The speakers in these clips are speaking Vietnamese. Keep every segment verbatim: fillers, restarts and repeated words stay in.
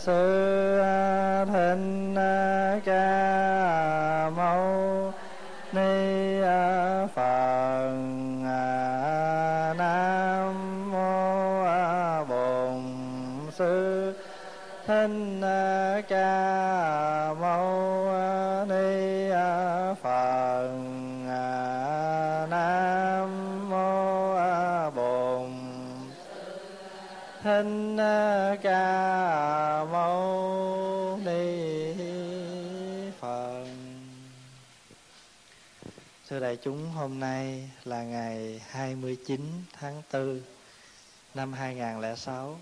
Sư Thích Ca Mâu Ni Phật. Nam mô Bổn Sư Thích Ca Mâu Ni Phật. Nam mô Bổn Thích Ca Mâu Ni Phật. Thưa đại chúng, hôm nay là ngày hai mươi chín tháng tư năm hai nghìn không trăm lẻ sáu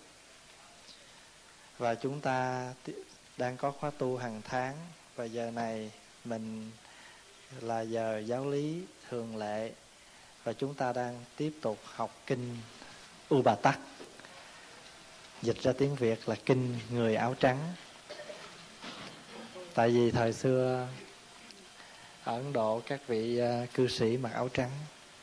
và chúng ta đang có khóa tu hàng tháng, và giờ này mình là giờ giáo lý thường lệ và chúng ta đang tiếp tục học kinh U Bà Tắc, dịch ra tiếng Việt là kinh người áo trắng. Tại vì thời xưa ở Ấn Độ các vị uh, cư sĩ mặc áo trắng.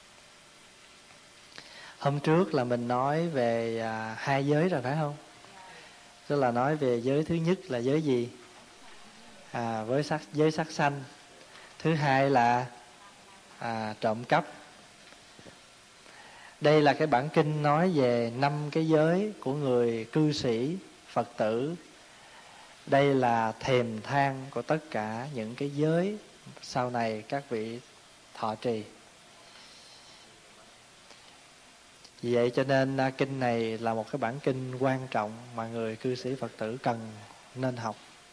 Hôm trước là mình nói về uh, hai giới rồi phải không? Tức là nói về giới thứ nhất là giới gì? À, với sắc, giới sắc sanh. Thứ hai là à, trộm cắp. Đây là cái bản kinh nói về năm cái giới của người cư sĩ, Phật tử. Đây là thềm thang của tất cả những cái giới sau này các vị thọ trì. Vì vậy cho nên kinh này là một cái bản kinh quan trọng mà người cư sĩ Phật tử cần nên học.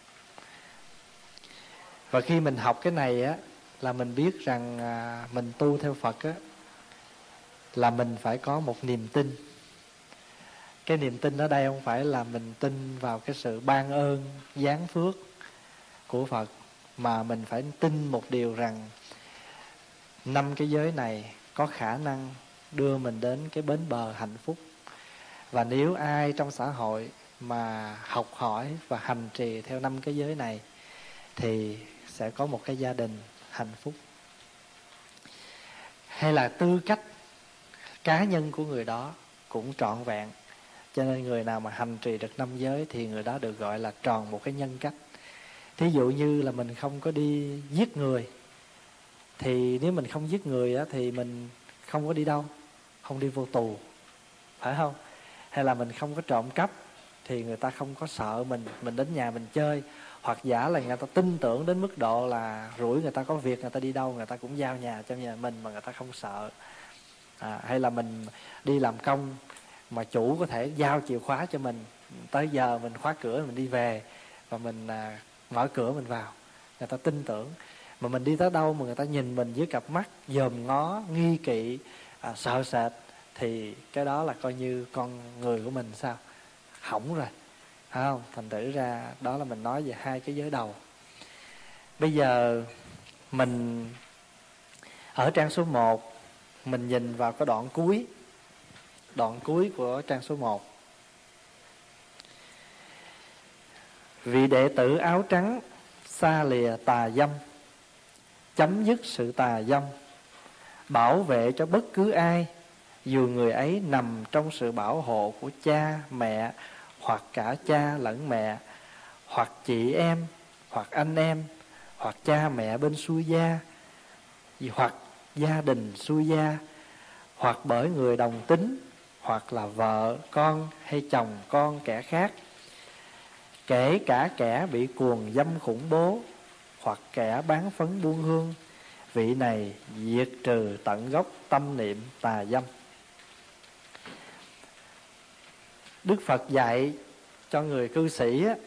Và khi mình học cái này á, là mình biết rằng à, mình tu theo Phật á, là mình phải có một niềm tin. Cái niềm tin ở đây không phải là mình tin vào cái sự ban ơn, giáng phước của Phật, mà mình phải tin một điều rằng năm cái giới này có khả năng đưa mình đến cái bến bờ hạnh phúc. Và nếu ai trong xã hội mà học hỏi và hành trì theo năm cái giới này thì sẽ có một cái gia đình hạnh phúc. Hay là tư cách cá nhân của người đó cũng trọn vẹn. Cho nên người nào mà hành trì được năm giới thì người đó được gọi là tròn một cái nhân cách. Thí dụ như là mình không có đi giết người, thì nếu mình không giết người á, thì mình không có đi đâu, không đi vô tù, phải không? Hay là mình không có trộm cắp thì người ta không có sợ mình, mình đến nhà mình chơi. Hoặc giả là người ta tin tưởng đến mức độ là rủi người ta có việc, người ta đi đâu người ta cũng giao nhà cho nhà mình mà người ta không sợ. À, hay là mình đi làm công mà chủ có thể giao chìa khóa cho mình, tới giờ mình khóa cửa mình đi về và mình à, mở cửa mình vào, người ta tin tưởng. Mà mình đi tới đâu mà người ta nhìn mình với cặp mắt dòm ngó, nghi kỵ, à, sợ sệt, thì cái đó là coi như con người của mình sao? Hỏng rồi, phải không? Thành thử ra đó là mình nói về hai cái giới đầu. Bây giờ mình ở trang số một, mình nhìn vào cái đoạn cuối, đoạn cuối của trang số một. Vị đệ tử áo trắng xa lìa tà dâm, chấm dứt sự tà dâm, bảo vệ cho bất cứ ai, dù người ấy nằm trong sự bảo hộ của cha, mẹ, hoặc cả cha lẫn mẹ, hoặc chị em, hoặc anh em, hoặc cha mẹ bên xuôi gia, hoặc gia đình xuôi gia, hoặc bởi người đồng tính, hoặc là vợ, con hay chồng con kẻ khác, kể cả kẻ bị cuồng dâm khủng bố, hoặc kẻ bán phấn buôn hương, vị này diệt trừ tận gốc tâm niệm tà dâm. Đức Phật dạy cho người cư sĩ á,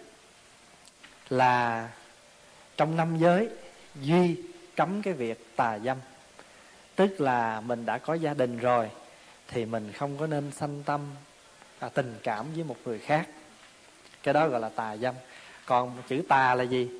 là trong năm giới duy cấm cái việc tà dâm. Tức là mình đã có gia đình rồi thì mình không có nên sanh tâm à, tình cảm với một người khác. Cái đó gọi là tà dâm. Còn chữ tà là gì?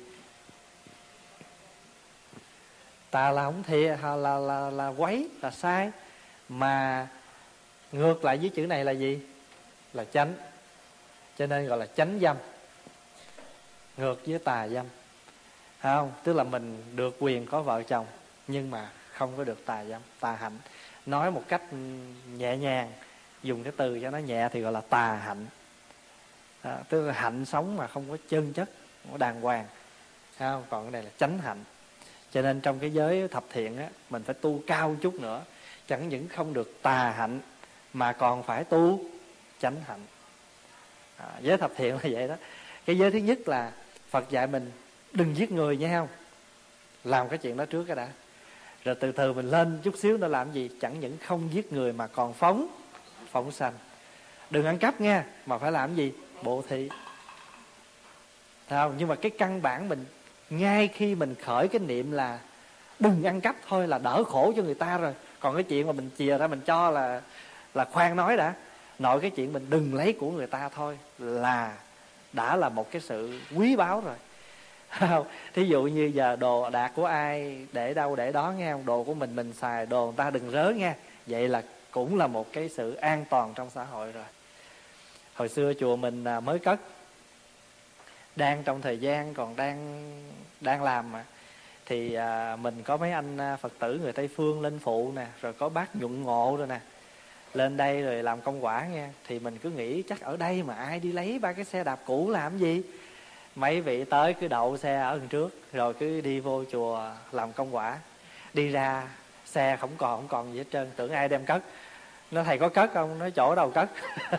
Tà là không thiệt, là, là, là, là quấy, là sai. Mà ngược lại với chữ này là gì? Là chánh. Cho nên gọi là chánh dâm, ngược với tà dâm, phải không? Tức là mình được quyền có vợ chồng nhưng mà không có được tà dâm, tà hạnh. Nói một cách nhẹ nhàng, dùng cái từ cho nó nhẹ thì gọi là tà hạnh. À, tức là hạnh sống mà không có chân chất, không có đàng hoàng, thấy không? Còn cái này là chánh hạnh. Cho nên trong cái giới thập thiện á, mình phải tu cao chút nữa, chẳng những không được tà hạnh mà còn phải tu chánh hạnh. À, giới thập thiện là vậy đó. Cái giới thứ nhất là Phật dạy mình đừng giết người nha, không? Làm cái chuyện đó trước cái đã, rồi từ từ mình lên chút xíu nữa làm gì? Chẳng những không giết người mà còn phóng phóng sanh. Đừng ăn cắp nha, mà phải làm gì? Bố thí. Thấy không? Nhưng mà cái căn bản mình, ngay khi mình khởi cái niệm là đừng ăn cắp thôi là đỡ khổ cho người ta rồi. Còn cái chuyện mà mình chìa ra mình cho là là khoan nói đã. Nội cái chuyện mình đừng lấy của người ta thôi là đã là một cái sự quý báu rồi. Không? Thí dụ như giờ đồ đạc của ai để đâu để đó nghe không? Đồ của mình mình xài, đồ người ta đừng rớ nghe. Vậy là cũng là một cái sự an toàn trong xã hội rồi. Hồi xưa chùa mình mới cất, đang trong thời gian còn đang đang làm mà, thì à, mình có mấy anh Phật tử người Tây Phương lên phụ nè, rồi có bác Nhuận Ngộ rồi nè, lên đây rồi làm công quả nghe. Thì mình cứ nghĩ chắc ở đây mà ai đi lấy ba cái xe đạp cũ làm gì. Mấy vị tới cứ đậu xe ở đằng trước, rồi cứ đi vô chùa làm công quả. Đi ra xe không còn, không còn gì hết trơn. Tưởng ai đem cất. Nó thầy có cất không? Nói chỗ đâu cất.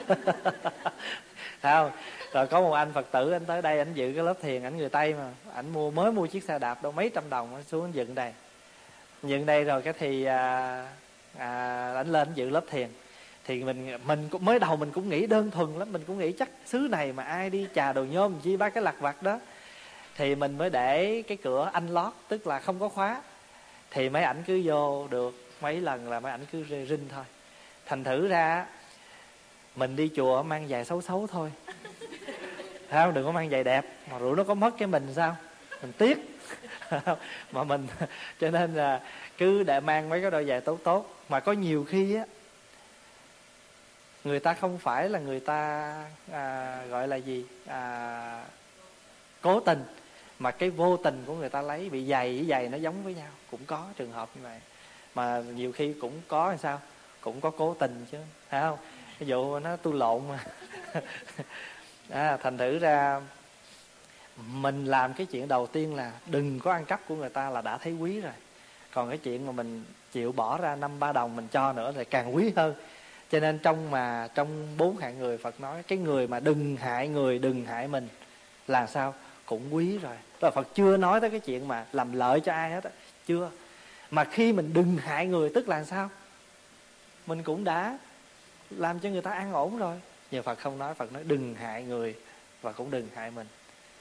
Thấy không? Rồi có một anh Phật tử anh tới đây, anh dự cái lớp thiền, anh người Tây mà, anh mua mới mua chiếc xe đạp đâu mấy trăm đồng, anh xuống anh dựng đây. Dựng đây rồi cái thì à, à, anh lên anh dự lớp thiền. Thì mình mình cũng mới đầu mình cũng nghĩ đơn thuần lắm, mình cũng nghĩ chắc xứ này mà ai đi chà đồ nhôm chi ba cái lặt vặt đó. Thì mình mới để cái cửa anh lót, tức là không có khóa. Thì mấy ảnh cứ vô được mấy lần là mấy ảnh cứ rinh thôi. Thành thử ra mình đi chùa mang giày xấu xấu thôi. Thấy không? Đừng có mang giày đẹp, mà rủi nó có mất cái mình sao? Mình tiếc. Mà mình cho nên là cứ để mang mấy cái đôi giày tốt tốt. Mà có nhiều khi á, người ta không phải là người ta à, gọi là gì à, cố tình, mà cái vô tình của người ta lấy. Bị giày với giày nó giống với nhau, cũng có trường hợp như vậy. Mà nhiều khi cũng có làm sao, cũng có cố tình chứ, phải không? Ví dụ nó tu lộn mà. À, thành thử ra mình làm cái chuyện đầu tiên là đừng có ăn cắp của người ta là đã thấy quý rồi. Còn cái chuyện mà mình chịu bỏ ra năm ba đồng mình cho nữa thì càng quý hơn. Cho nên trong mà trong bốn hạng người Phật nói, cái người mà đừng hại người, đừng hại mình là sao? Cũng quý rồi. Tức là Phật chưa nói tới cái chuyện mà làm lợi cho ai hết á, chưa. Mà khi mình đừng hại người tức là sao? Mình cũng đã làm cho người ta an ổn rồi. Nhưng Phật không nói, Phật nói đừng hại người và cũng đừng hại mình.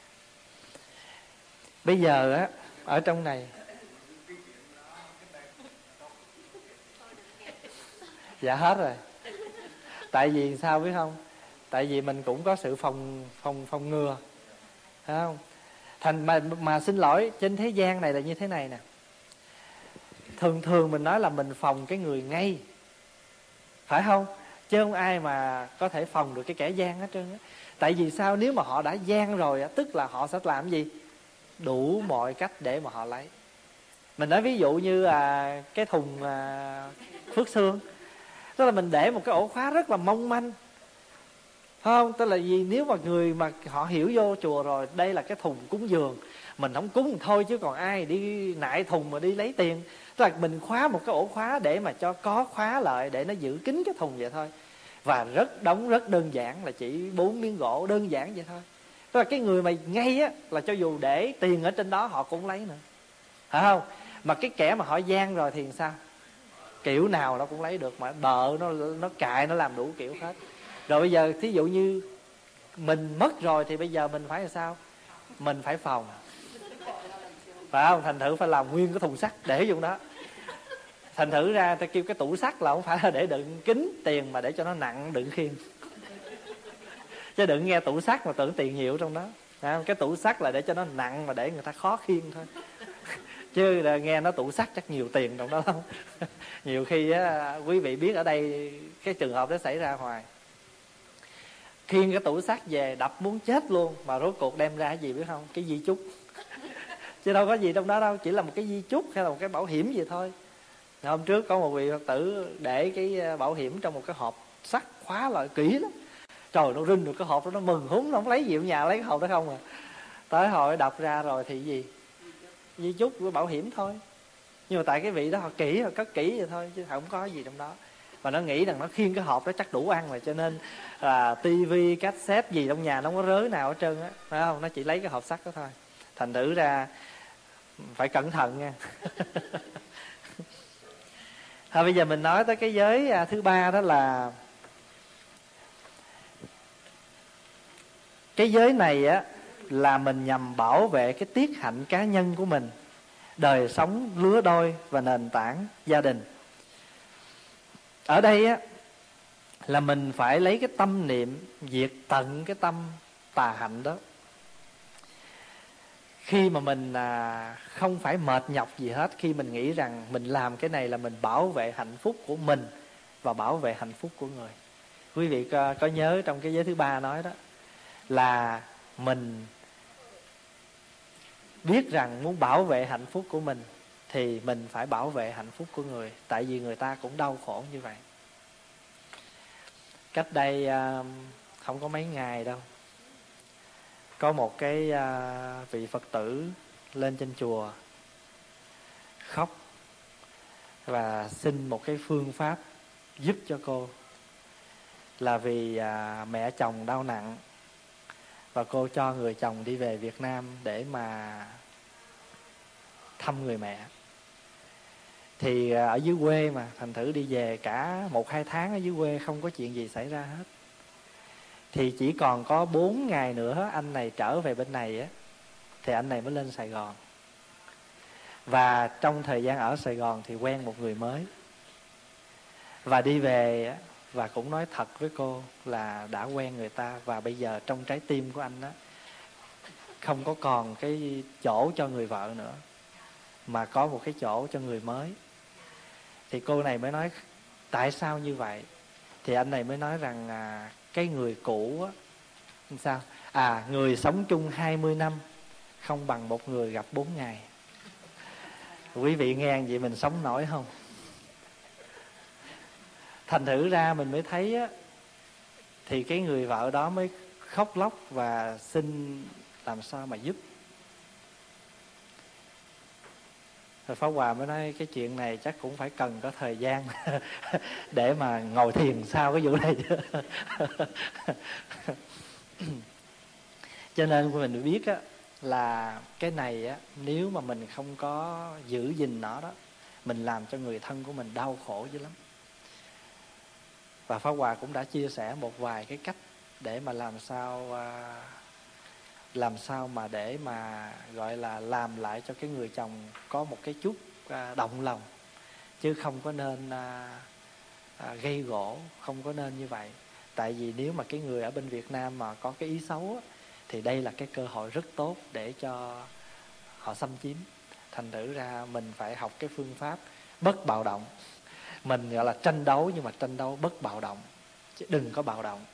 Bây giờ á, ở trong này dạ hết rồi. Tại vì sao biết không? Tại vì mình cũng có sự phòng phòng phòng ngừa, phải không? Thành mà mà xin lỗi, trên thế gian này là như thế này nè. Thường thường mình nói là mình phòng cái người ngay, phải không? Chứ không ai mà có thể phòng được cái kẻ gian hết trơn á. Tại vì sao? Nếu mà họ đã gian rồi á, tức là họ sẽ làm gì? Đủ mọi cách để mà họ lấy. Mình nói ví dụ như à, cái thùng à, phước xương, tức là mình để một cái ổ khóa rất là mong manh, phải không? Tức là vì nếu mà người mà họ hiểu vô chùa rồi, đây là cái thùng cúng dường, mình không cúng thôi chứ còn ai đi nại thùng mà đi lấy tiền. Tức là mình khóa một cái ổ khóa để mà cho có khóa lại, để nó giữ kín cái thùng vậy thôi. Và rất đóng rất đơn giản, là chỉ bốn miếng gỗ đơn giản vậy thôi. Tức là cái người mà ngay á, là cho dù để tiền ở trên đó họ cũng lấy nữa, phải không? Mà cái kẻ mà họ gian rồi thì sao? Kiểu nào nó cũng lấy được, mà bợ nó nó cài, nó làm đủ kiểu hết. Rồi bây giờ thí dụ như mình mất rồi thì bây giờ mình phải làm sao? Mình phải phòng, phải không? Thành thử phải làm nguyên cái thùng sắt để vô đó. Thành thử ra ta kêu cái tủ sắt là không phải là để đựng kín tiền, mà để cho nó nặng đựng khiên. Chứ đừng nghe tủ sắt mà tưởng tiền nhiều trong đó. Cái tủ sắt là để cho nó nặng mà để người ta khó khiêng thôi. Chứ là nghe nó tủ sắt chắc nhiều tiền trong đó lắm. Nhiều khi á, quý vị biết ở đây cái trường hợp đó xảy ra hoài. Khiêng cái tủ sắt về đập muốn chết luôn, mà rốt cuộc đem ra cái gì biết không? Cái di chúc. Chứ đâu có gì trong đó đâu, chỉ là một cái di chúc hay là một cái bảo hiểm gì thôi. Hôm trước có một vị Phật tử để cái bảo hiểm trong một cái hộp sắt khóa lại kỹ lắm. Trời, nó rinh được cái hộp đó, nó mừng húng, nó không lấy gì ở nhà, lấy cái hộp đó không à. Tới hồi đọc ra rồi thì gì, di chúc của bảo hiểm thôi. Nhưng mà tại cái vị đó họ kỹ, họ cất kỹ vậy thôi, chứ không có gì trong đó. Và nó nghĩ rằng nó khiêng cái hộp đó chắc đủ ăn rồi, cho nên là tivi, cassette gì trong nhà nó không có rớ nào hết trơn á, phải không? Nó chỉ lấy cái hộp sắt đó thôi. Thành thử ra phải cẩn thận nha. Thôi bây giờ mình nói tới cái giới thứ ba, đó là cái giới này á là mình nhằm bảo vệ cái tiết hạnh cá nhân của mình, đời sống lứa đôi và nền tảng gia đình. Ở đây á là mình phải lấy cái tâm niệm diệt tận cái tâm tà hạnh đó. Khi mà mình à, không phải mệt nhọc gì hết, khi mình nghĩ rằng mình làm cái này là mình bảo vệ hạnh phúc của mình và bảo vệ hạnh phúc của người. Quý vị có, có nhớ trong cái giới thứ ba nói đó là mình biết rằng muốn bảo vệ hạnh phúc của mình thì mình phải bảo vệ hạnh phúc của người, tại vì người ta cũng đau khổ như vậy. Cách đây à, không có mấy ngày đâu, có một cái à, vị Phật tử lên trên chùa khóc và xin một cái phương pháp giúp cho cô. Là vì à, mẹ chồng đau nặng và cô cho người chồng đi về Việt Nam để mà thăm người mẹ. Thì ở dưới quê mà, thành thử đi về cả một hai tháng ở dưới quê không có chuyện gì xảy ra hết. Thì chỉ còn có bốn ngày nữa anh này trở về bên này á, thì anh này mới lên Sài Gòn. Và trong thời gian ở Sài Gòn thì quen một người mới. Và đi về và cũng nói thật với cô là đã quen người ta. Và bây giờ trong trái tim của anh á, không có còn cái chỗ cho người vợ nữa, mà có một cái chỗ cho người mới. Thì cô này mới nói tại sao như vậy. Thì anh này mới nói rằng à, cái người cũ á, sao? À, người sống chung hai mươi năm không bằng một người gặp bốn ngày. Quý vị nghe vậy mình sống nổi không? Thành thử ra mình mới thấy á, thì cái người vợ đó mới khóc lóc và xin làm sao mà giúp. Rồi Pháp Hòa mới nói cái chuyện này chắc cũng phải cần có thời gian để mà ngồi thiền sau cái vụ này. Cho nên mình biết á, là cái này á, nếu mà mình không có giữ gìn nó đó, mình làm cho người thân của mình đau khổ dữ lắm. Và Pháp Hòa cũng đã chia sẻ một vài cái cách để mà làm sao làm sao mà để mà gọi là làm lại cho cái người chồng có một cái chút động lòng, chứ không có nên à, à, gây gổ, không có nên như vậy. Tại vì nếu mà cái người ở bên Việt Nam mà có cái ý xấu á, thì đây là cái cơ hội rất tốt để cho họ xâm chiếm. Thành thử ra mình phải học cái phương pháp bất bạo động. Mình gọi là tranh đấu, nhưng mà tranh đấu bất bạo động, chứ đừng có bạo động.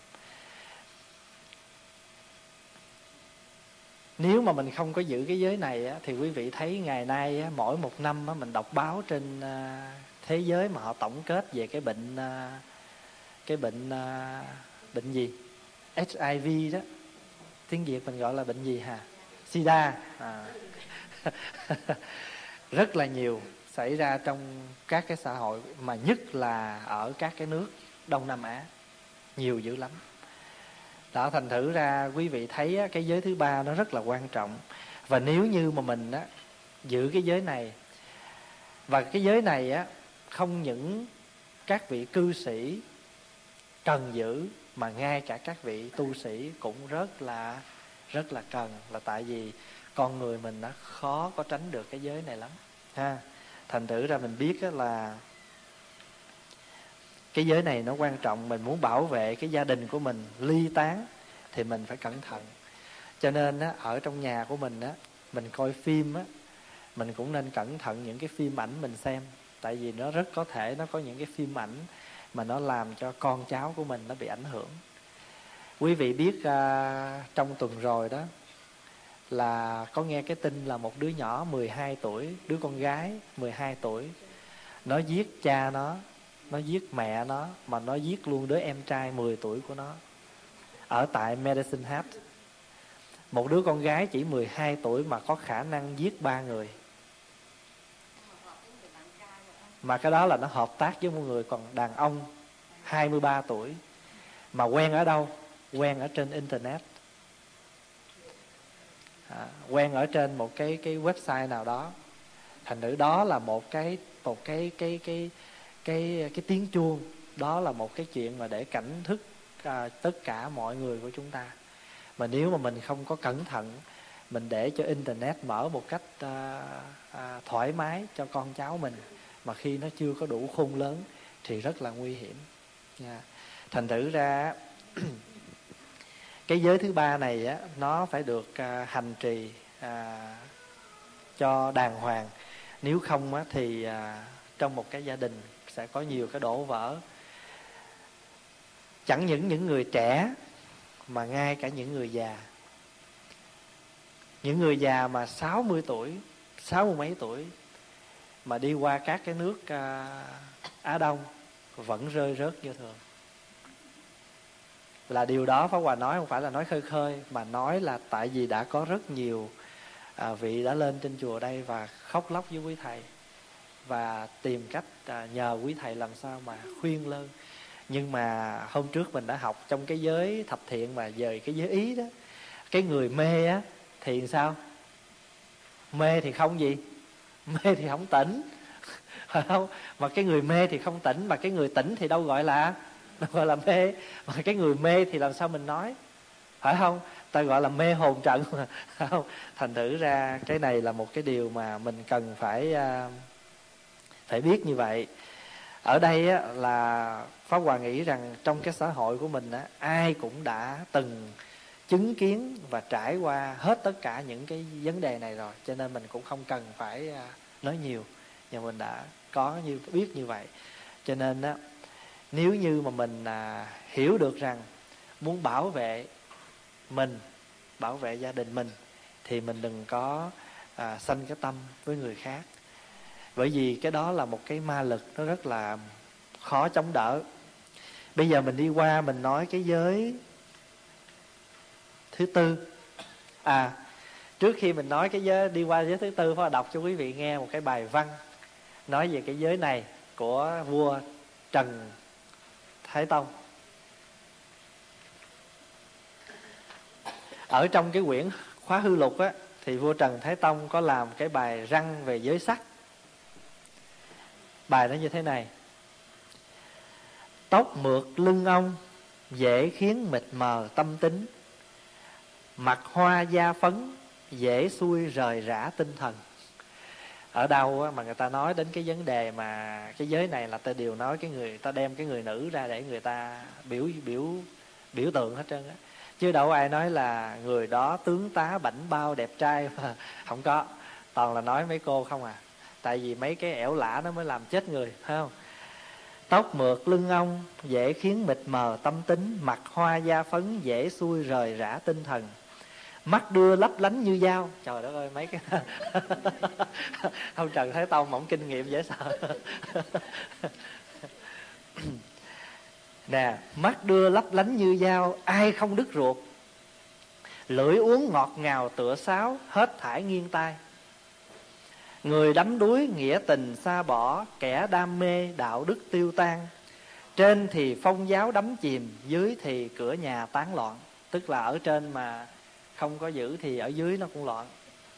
Nếu mà mình không có giữ cái giới này á, thì quý vị thấy ngày nay á, mỗi một năm á, mình đọc báo trên à, thế giới mà họ tổng kết về cái bệnh à, cái bệnh à, bệnh gì hát i vê đó, tiếng Việt mình gọi là bệnh gì hả? Sida. À. Rất là nhiều xảy ra trong các cái xã hội, mà nhất là ở các cái nước Đông Nam Á, nhiều dữ lắm. Đó, thành thử ra quý vị thấy á, cái giới thứ ba nó rất là quan trọng. Và nếu như mà mình á, giữ cái giới này, và cái giới này á, không những các vị cư sĩ cần giữ, mà ngay cả các vị tu sĩ cũng rất là rất là cần. Là tại vì con người mình nó khó có tránh được cái giới này lắm ha. Thành thử ra mình biết á, là cái giới này nó quan trọng. Mình muốn bảo vệ cái gia đình của mình ly tán thì mình phải cẩn thận. Cho nên á, ở trong nhà của mình á, mình coi phim á, mình cũng nên cẩn thận những cái phim ảnh mình xem. Tại vì nó rất có thể nó có những cái phim ảnh mà nó làm cho con cháu của mình nó bị ảnh hưởng. Quý vị biết à, trong tuần rồi đó là có nghe cái tin là một đứa nhỏ mười hai tuổi, đứa con gái mười hai tuổi, nó giết cha nó, nó giết mẹ nó, mà nó giết luôn đứa em trai mười tuổi của nó. ở tại Medicine Hat. Một đứa con gái chỉ mười hai tuổi mà có khả năng giết ba người. Mà cái đó là nó hợp tác với một người còn đàn ông hai mươi ba tuổi. Mà quen ở đâu? Quen ở trên Internet. À, quen ở trên một cái cái website nào đó. Thành thử đó là một cái một cái cái cái cái cái, cái tiếng chuông. Đó là một cái chuyện mà để cảnh thức à, tất cả mọi người của chúng ta. Mà nếu mà mình không có cẩn thận, mình để cho Internet mở một cách à, à, thoải mái cho con cháu mình, mà khi nó chưa có đủ khôn lớn thì rất là nguy hiểm nha. Thành thử ra cái giới thứ ba này á, nó phải được à, hành trì à, cho đàng hoàng. Nếu không á, thì à, trong một cái gia đình sẽ có nhiều cái đổ vỡ. Chẳng những những người trẻ mà ngay cả những người già. Những người già mà sáu mươi tuổi, sáu mươi mấy tuổi mà đi qua các cái nước à, Á Đông vẫn rơi rớt như thường. Là điều đó Pháp Hòa nói không phải là nói khơi khơi, mà nói là tại vì đã có rất nhiều à, vị đã lên trên chùa đây và khóc lóc với quý thầy và tìm cách à, nhờ quý thầy làm sao mà khuyên lơn. Nhưng mà hôm trước mình đã học trong cái giới thập thiện mà về cái giới ý đó, cái người mê á thì sao? Mê thì không gì? Mê thì không tỉnh, phải không? Mà cái người mê thì không tỉnh, mà cái người tỉnh thì đâu gọi là đâu gọi là mê. Mà cái người mê thì làm sao mình nói, phải không? Ta gọi là mê hồn trận mà, phải không? Thành thử ra cái này là một cái điều mà mình cần phải phải biết như vậy. Ở đây á, là Pháp Hòa nghĩ rằng trong cái xã hội của mình á, ai cũng đã từng chứng kiến và trải qua hết tất cả những cái vấn đề này rồi, cho nên mình cũng không cần phải nói nhiều, nhưng mình đã có như biết như vậy. Cho nên á, nếu như mà mình à, hiểu được rằng muốn bảo vệ mình, bảo vệ gia đình mình, thì mình đừng có à, sanh cái tâm với người khác. Bởi vì cái đó là một cái ma lực nó rất là khó chống đỡ. Bây giờ mình đi qua mình nói cái giới thứ tư. À, trước khi mình nói cái giới đi qua giới thứ tư, phải đọc cho quý vị nghe một cái bài văn nói về cái giới này của vua Trần Thái Tông. Ở trong cái quyển Khóa Hư Lục á, thì vua Trần Thái Tông có làm cái bài răng về giới sắc. Bài nó như thế này: tóc mượt lưng ông, dễ khiến mịt mờ tâm tính. Mặt hoa da phấn, dễ xuôi rời rã tinh thần. Ở đâu mà người ta nói đến cái vấn đề mà cái giới này là ta đều nói cái người ta đem cái người nữ ra để người ta biểu biểu biểu tượng hết trơn á. Chứ đâu ai nói là người đó tướng tá bảnh bao đẹp trai mà không có. Toàn là nói mấy cô không à. Tại vì mấy cái ẻo lả nó mới làm chết người, phải không? Tóc mượt lưng ông, dễ khiến mịt mờ tâm tính. Mặt hoa da phấn, dễ xuôi rời rã tinh thần. Mắt đưa lấp lánh như dao. Trời đất ơi, mấy cái ông Trần Thái Tông ổng kinh nghiệm dễ sợ. Nè, mắt đưa lấp lánh như dao, ai không đứt ruột. Lưỡi uống ngọt ngào tựa sáo, hết thải nghiêng tai. Người đắm đuối nghĩa tình xa bỏ, kẻ đam mê đạo đức tiêu tan. Trên thì phong giáo đắm chìm, dưới thì cửa nhà tán loạn. Tức là ở trên mà không có giữ thì ở dưới nó cũng loạn.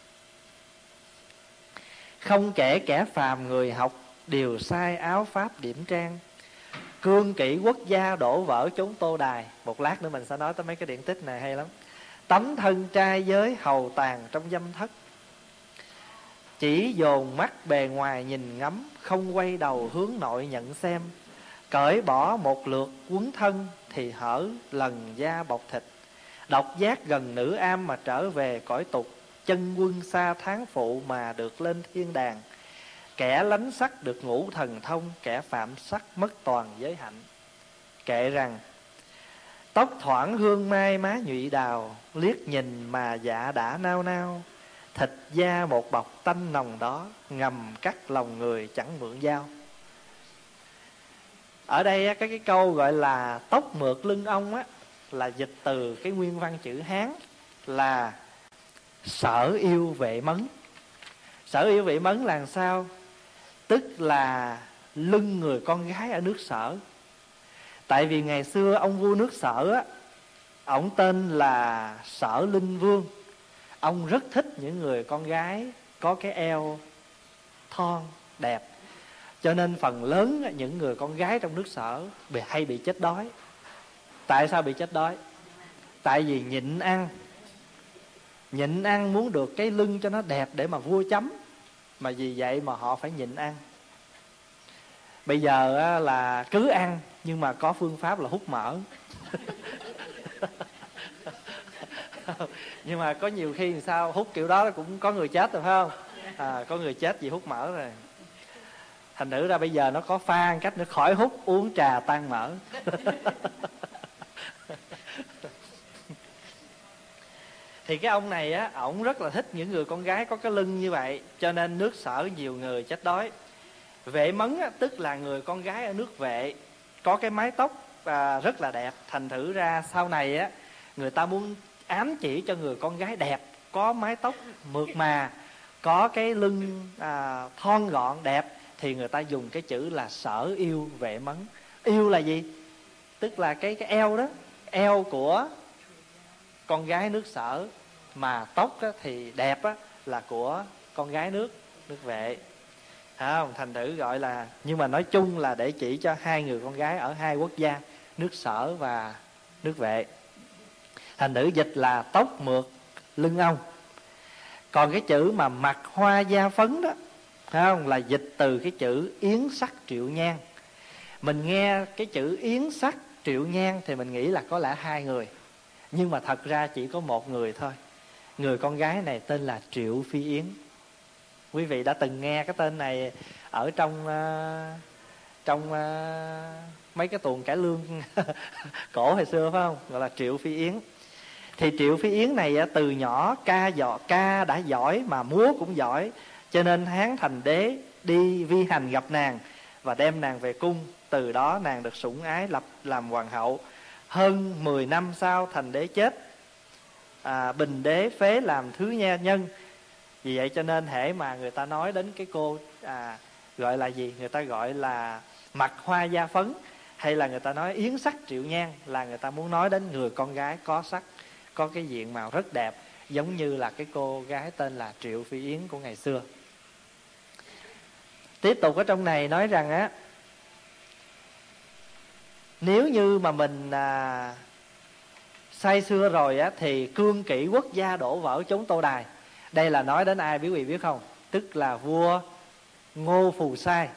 Không kể kẻ phàm người học, đều sai áo pháp điểm trang. Cương kỷ quốc gia đổ vỡ chốn tô đài. Một lát nữa mình sẽ nói tới mấy cái điển tích này hay lắm. Tấm thân trai giới hầu tàn trong dâm thất. Chỉ dồn mắt bề ngoài nhìn ngắm, không quay đầu hướng nội nhận xem. Cởi bỏ một lượt quấn thân, thì hở lần da bọc thịt. Độc giác gần nữ am mà trở về cõi tục. Chân quân xa tháng phụ mà được lên thiên đàng. Kẻ lánh sắc được ngũ thần thông, kẻ phạm sắc mất toàn giới hạnh. Kệ rằng tóc thoảng hương mai má nhụy đào, liếc nhìn mà dạ đã nao nao. Thịt da một bọc tanh nồng đó, ngầm cắt lòng người chẳng mượn dao. Ở đây cái, cái câu gọi là tóc mượt lưng ông á, là dịch từ cái nguyên văn chữ Hán là sở yêu vệ mấn. Sở yêu vệ mấn là làm sao? Tức là lưng người con gái ở nước Sở. Tại vì ngày xưa ông vua nước Sở á, ông tên là Sở Linh Vương. Ông rất thích những người con gái có cái eo thon đẹp, cho nên phần lớn những người con gái trong nước Sở bị hay bị chết đói. Tại sao bị chết đói? Tại vì nhịn ăn. Nhịn ăn muốn được cái lưng cho nó đẹp để mà vua chấm, mà vì vậy mà họ phải nhịn ăn. Bây giờ là cứ ăn, nhưng mà có phương pháp là hút mỡ. Nhưng mà có nhiều khi làm sao hút kiểu đó cũng có người chết rồi, phải không? À, có người chết vì hút mỡ rồi. Thành thử ra bây giờ nó có pha cách nữa, khỏi hút, uống trà tan mỡ. Thì cái ông này á, ổng rất là thích những người con gái có cái lưng như vậy, cho nên nước Sở nhiều người chết đói. Vệ mấn á, tức là người con gái ở nước Vệ, có cái mái tóc à, rất là đẹp. Thành thử ra sau này á, người ta muốn ám chỉ cho người con gái đẹp, có mái tóc mượt mà, có cái lưng à, thon gọn đẹp, thì người ta dùng cái chữ là sở yêu vệ mấn. Yêu là gì? Tức là cái cái eo đó, eo của con gái nước Sở, mà tóc á, thì đẹp á, là của con gái nước nước Vệ. Không, thành thử gọi là, nhưng mà nói chung là để chỉ cho hai người con gái ở hai quốc gia, nước Sở và nước Vệ. Thành thử dịch là tóc mượt lưng ong. Còn cái chữ mà mặt hoa da phấn đó, không, là dịch từ cái chữ yến sắc triệu nhang. Mình nghe cái chữ yến sắc triệu nhang thì mình nghĩ là có lẽ hai người, nhưng mà thật ra chỉ có một người thôi. Người con gái này tên là Triệu Phi Yến. Quý vị đã từng nghe cái tên này ở trong uh, trong uh, mấy cái tuồng cải lương cổ hồi xưa, phải không? Gọi là Triệu Phi Yến. Thì Triệu Phi Yến này từ nhỏ ca dọ ca đã giỏi mà múa cũng giỏi, cho nên Hán Thành Đế đi vi hành gặp nàng và đem nàng về cung. Từ đó nàng được sủng ái lập làm hoàng hậu. Hơn mười năm sau Thành Đế chết, à, Bình Đế phế làm thứ nha nhân. Vì vậy cho nên hễ mà người ta nói đến cái cô à, gọi là gì? Người ta gọi là mặt hoa da phấn, hay là người ta nói yến sắc triệu nhang, là người ta muốn nói đến người con gái có sắc, có cái diện mạo rất đẹp, giống như là cái cô gái tên là Triệu Phi Yến của ngày xưa. Tiếp tục ở trong này nói rằng á, nếu như mà mình à, say xưa rồi á, thì cương kỷ quốc gia đổ vỡ chốn Tô Đài. Đây là nói đến ai quý vị biết không? Tức là vua Ngô Phù Sai.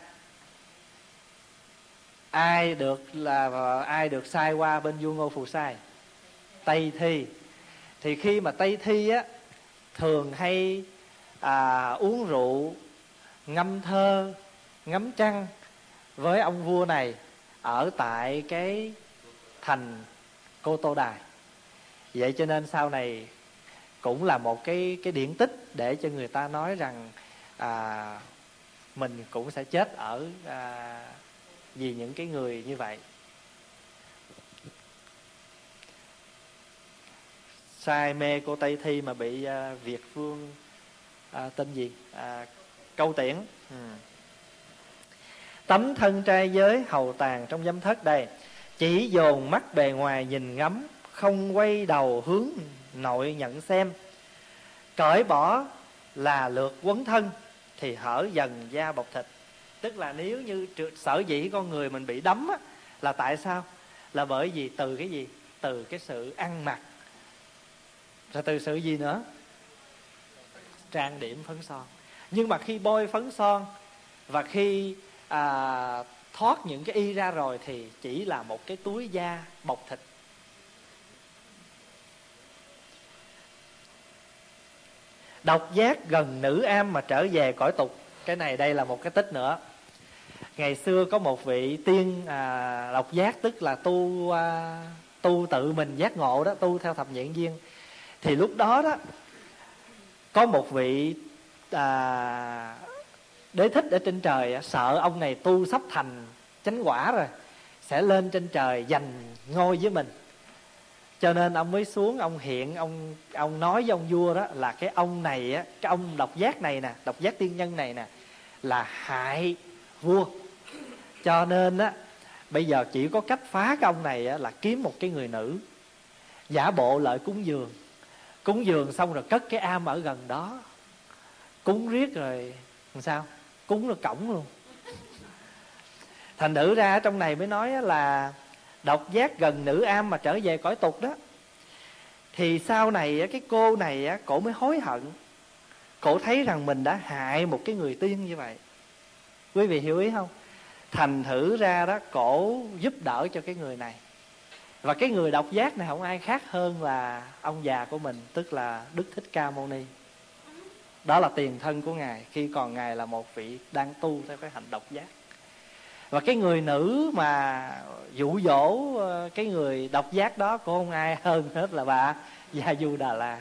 Ai được là ai được sai qua bên vua Ngô Phù Sai? Tây Thi. Thì khi mà Tây Thi á, thường hay à, uống rượu, ngâm thơ, ngắm trăng với ông vua này ở tại cái thành Cô Tô Đài. Vậy cho nên sau này cũng là một cái cái điển tích để cho người ta nói rằng à, mình cũng sẽ chết ở à, vì những cái người như vậy. Sai mê cô Tây Thi mà bị à, Việt Vương à, tên gì à, Câu Tiễn. ừ. Tấm thân trai giới hầu tàn trong dâm thất đây, chỉ dồn mắt bề ngoài nhìn ngắm, không quay đầu hướng nội nhận xem. Cởi bỏ là lượt quấn thân, thì hở dần da bọc thịt. Tức là nếu như sở dĩ con người mình bị đấm á, là tại sao? Là bởi vì từ cái gì? Từ cái sự ăn mặc. Rồi từ sự gì nữa? Trang điểm phấn son. Nhưng mà khi bôi phấn son và khi à, thoát những cái y ra rồi thì chỉ là một cái túi da bọc thịt. Độc giác gần nữ am mà trở về cõi tục. Cái này đây là một cái tích nữa. Ngày xưa có một vị tiên à, độc giác, tức là tu à, tu tự mình giác ngộ đó, tu theo thập nhị duyên. Thì lúc đó đó có một vị à, đế thích ở trên trời, sợ ông này tu sắp thành chánh quả rồi, sẽ lên trên trời giành ngôi với mình. Cho nên ông mới xuống, ông hiện, ông ông nói với ông vua đó là cái ông này á, cái ông độc giác này nè, độc giác tiên nhân này nè, là hại vua. Cho nên á, bây giờ chỉ có cách phá cái ông này á, là kiếm một cái người nữ, giả bộ lại cúng dường. Cúng dường xong rồi cất cái am ở gần đó, cúng riết rồi làm sao? Cúng là cổng luôn. Thành thử ra trong này mới nói là độc giác gần nữ am mà trở về cõi tục đó. Thì sau này cái cô này cổ mới hối hận. Cổ thấy rằng mình đã hại một cái người tiên như vậy. Quý vị hiểu ý không? Thành thử ra đó, cổ giúp đỡ cho cái người này. Và cái người độc giác này không ai khác hơn là ông già của mình, tức là Đức Thích Ca Mâu Ni. Đó là tiền thân của Ngài khi còn Ngài là một vị đang tu theo cái hạnh độc giác. Và cái người nữ mà dụ dỗ cái người độc giác đó cũng không ai hơn hết là bà Gia Du Đà La.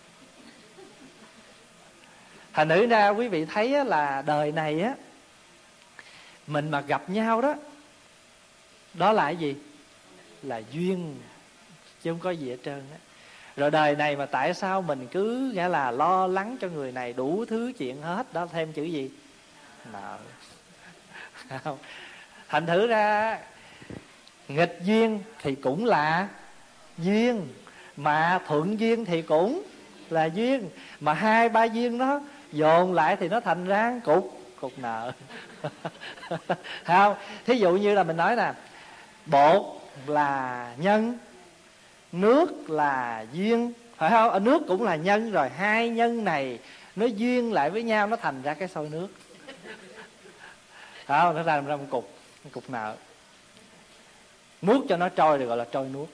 Thành nữ ra quý vị thấy là đời này á, mình mà gặp nhau đó, đó là cái gì? Là duyên, chứ không có gì hết trơn á. Rồi đời này mà tại sao mình cứ nghĩa là lo lắng cho người này đủ thứ chuyện hết, đó thêm chữ gì? Nợ. Không. Thành thử ra nghịch duyên thì cũng là duyên, mà thuận duyên thì cũng là duyên, mà hai ba duyên đó dồn lại thì nó thành ra cục cục nợ. Không? Thí dụ như là mình nói nè, bột là nhân, nước là duyên, phải không? Ở nước cũng là nhân, rồi hai nhân này nó duyên lại với nhau, nó thành ra cái sôi nước. Không? Nó ra ra một cục, một cục nợ. Nuốt cho nó trôi được gọi là trôi nuốt.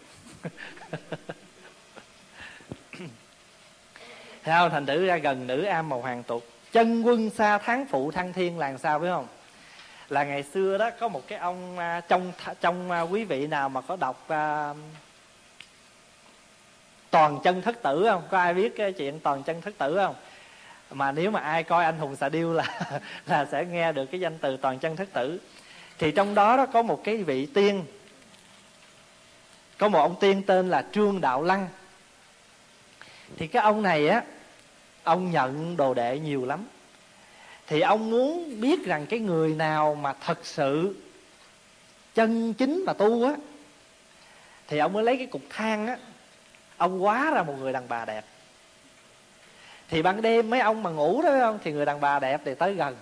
Theo thành thử ra gần nữ am màu hoàng tục, chân quân xa tháng phụ thăng thiên là làm sao biết không? Là ngày xưa đó có một cái ông trong trong quý vị nào mà có đọc uh, Toàn Chân Thất Tử không? Có ai biết cái chuyện Toàn Chân Thất Tử không? Mà nếu mà ai coi Anh Hùng Xạ Điêu là là sẽ nghe được cái danh từ Toàn Chân Thất Tử. Thì trong đó đó có một cái vị tiên, có một ông tiên tên là Trương Đạo Lăng. Thì cái ông này á, ông nhận đồ đệ nhiều lắm. Thì ông muốn biết rằng cái người nào mà thật sự chân chính mà tu á, thì ông mới lấy cái cục than á, ông hóa ra một người đàn bà đẹp. Thì ban đêm mấy ông mà ngủ đó không, thì người đàn bà đẹp thì tới gần,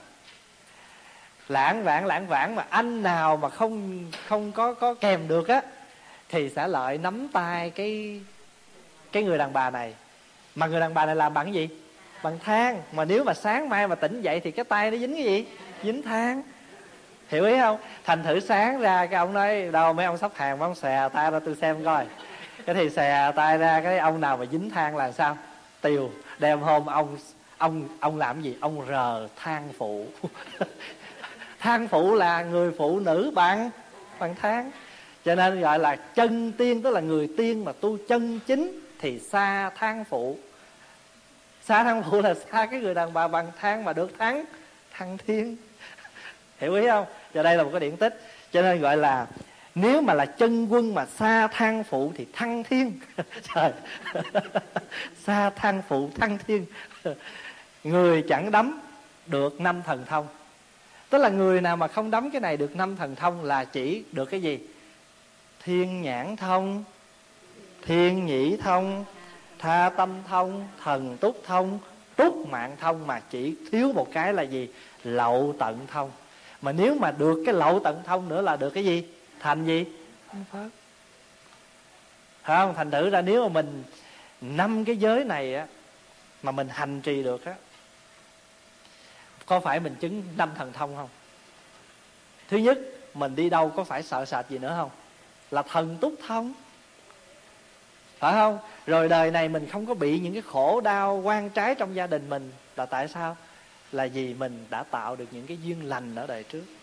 lãng vãng lãng vãng, mà anh nào mà không không có có kèm được á, thì sẽ lại nắm tay cái cái người đàn bà này. Mà người đàn bà này làm bằng cái gì? Bằng than. Mà nếu mà sáng mai mà tỉnh dậy thì cái tay nó dính cái gì? Dính than. Hiểu ý không? Thành thử sáng ra cái ông nói đâu mấy ông sắp hàng, mấy ông xè tay ra tôi xem coi. Cái thì xè tay ra, cái ông nào mà dính than là sao? Tiều. Đêm hôm ông ông ông làm cái gì? Ông rờ than phụ. Than phụ là người phụ nữ bằng bằng than. Cho nên gọi là chân tiên, tức là người tiên mà tu chân chính thì xa than phụ. Xa than phụ là xa cái người đàn bà bằng than mà được thắng thăng thiên. Hiểu ý không? Cho đây là một cái điển tích. Cho nên gọi là nếu mà là chân quân mà xa than phụ thì thăng thiên. Trời. Xa than phụ thăng thiên. Người chẳng đắm được năm thần thông. Tức là người nào mà không đắm cái này được năm thần thông là chỉ được cái gì? Thiên nhãn thông, thiên nhĩ thông, tha tâm thông, thần túc thông, túc mạng thông, mà chỉ thiếu một cái là gì? Lậu tận thông. Mà nếu mà được cái lậu tận thông nữa là được cái gì? Thành gì? Thành Phật. Phải không? Thành thử ra nếu mà mình năm cái giới này á mà mình hành trì được á, có phải mình chứng năm thần thông không? Thứ nhất, mình đi đâu có phải sợ sệt gì nữa không? Là thần túc thông. Phải không? Rồi đời này mình không có bị những cái khổ đau oan trái trong gia đình mình. Là tại sao? Là vì mình đã tạo được những cái duyên lành ở đời trước.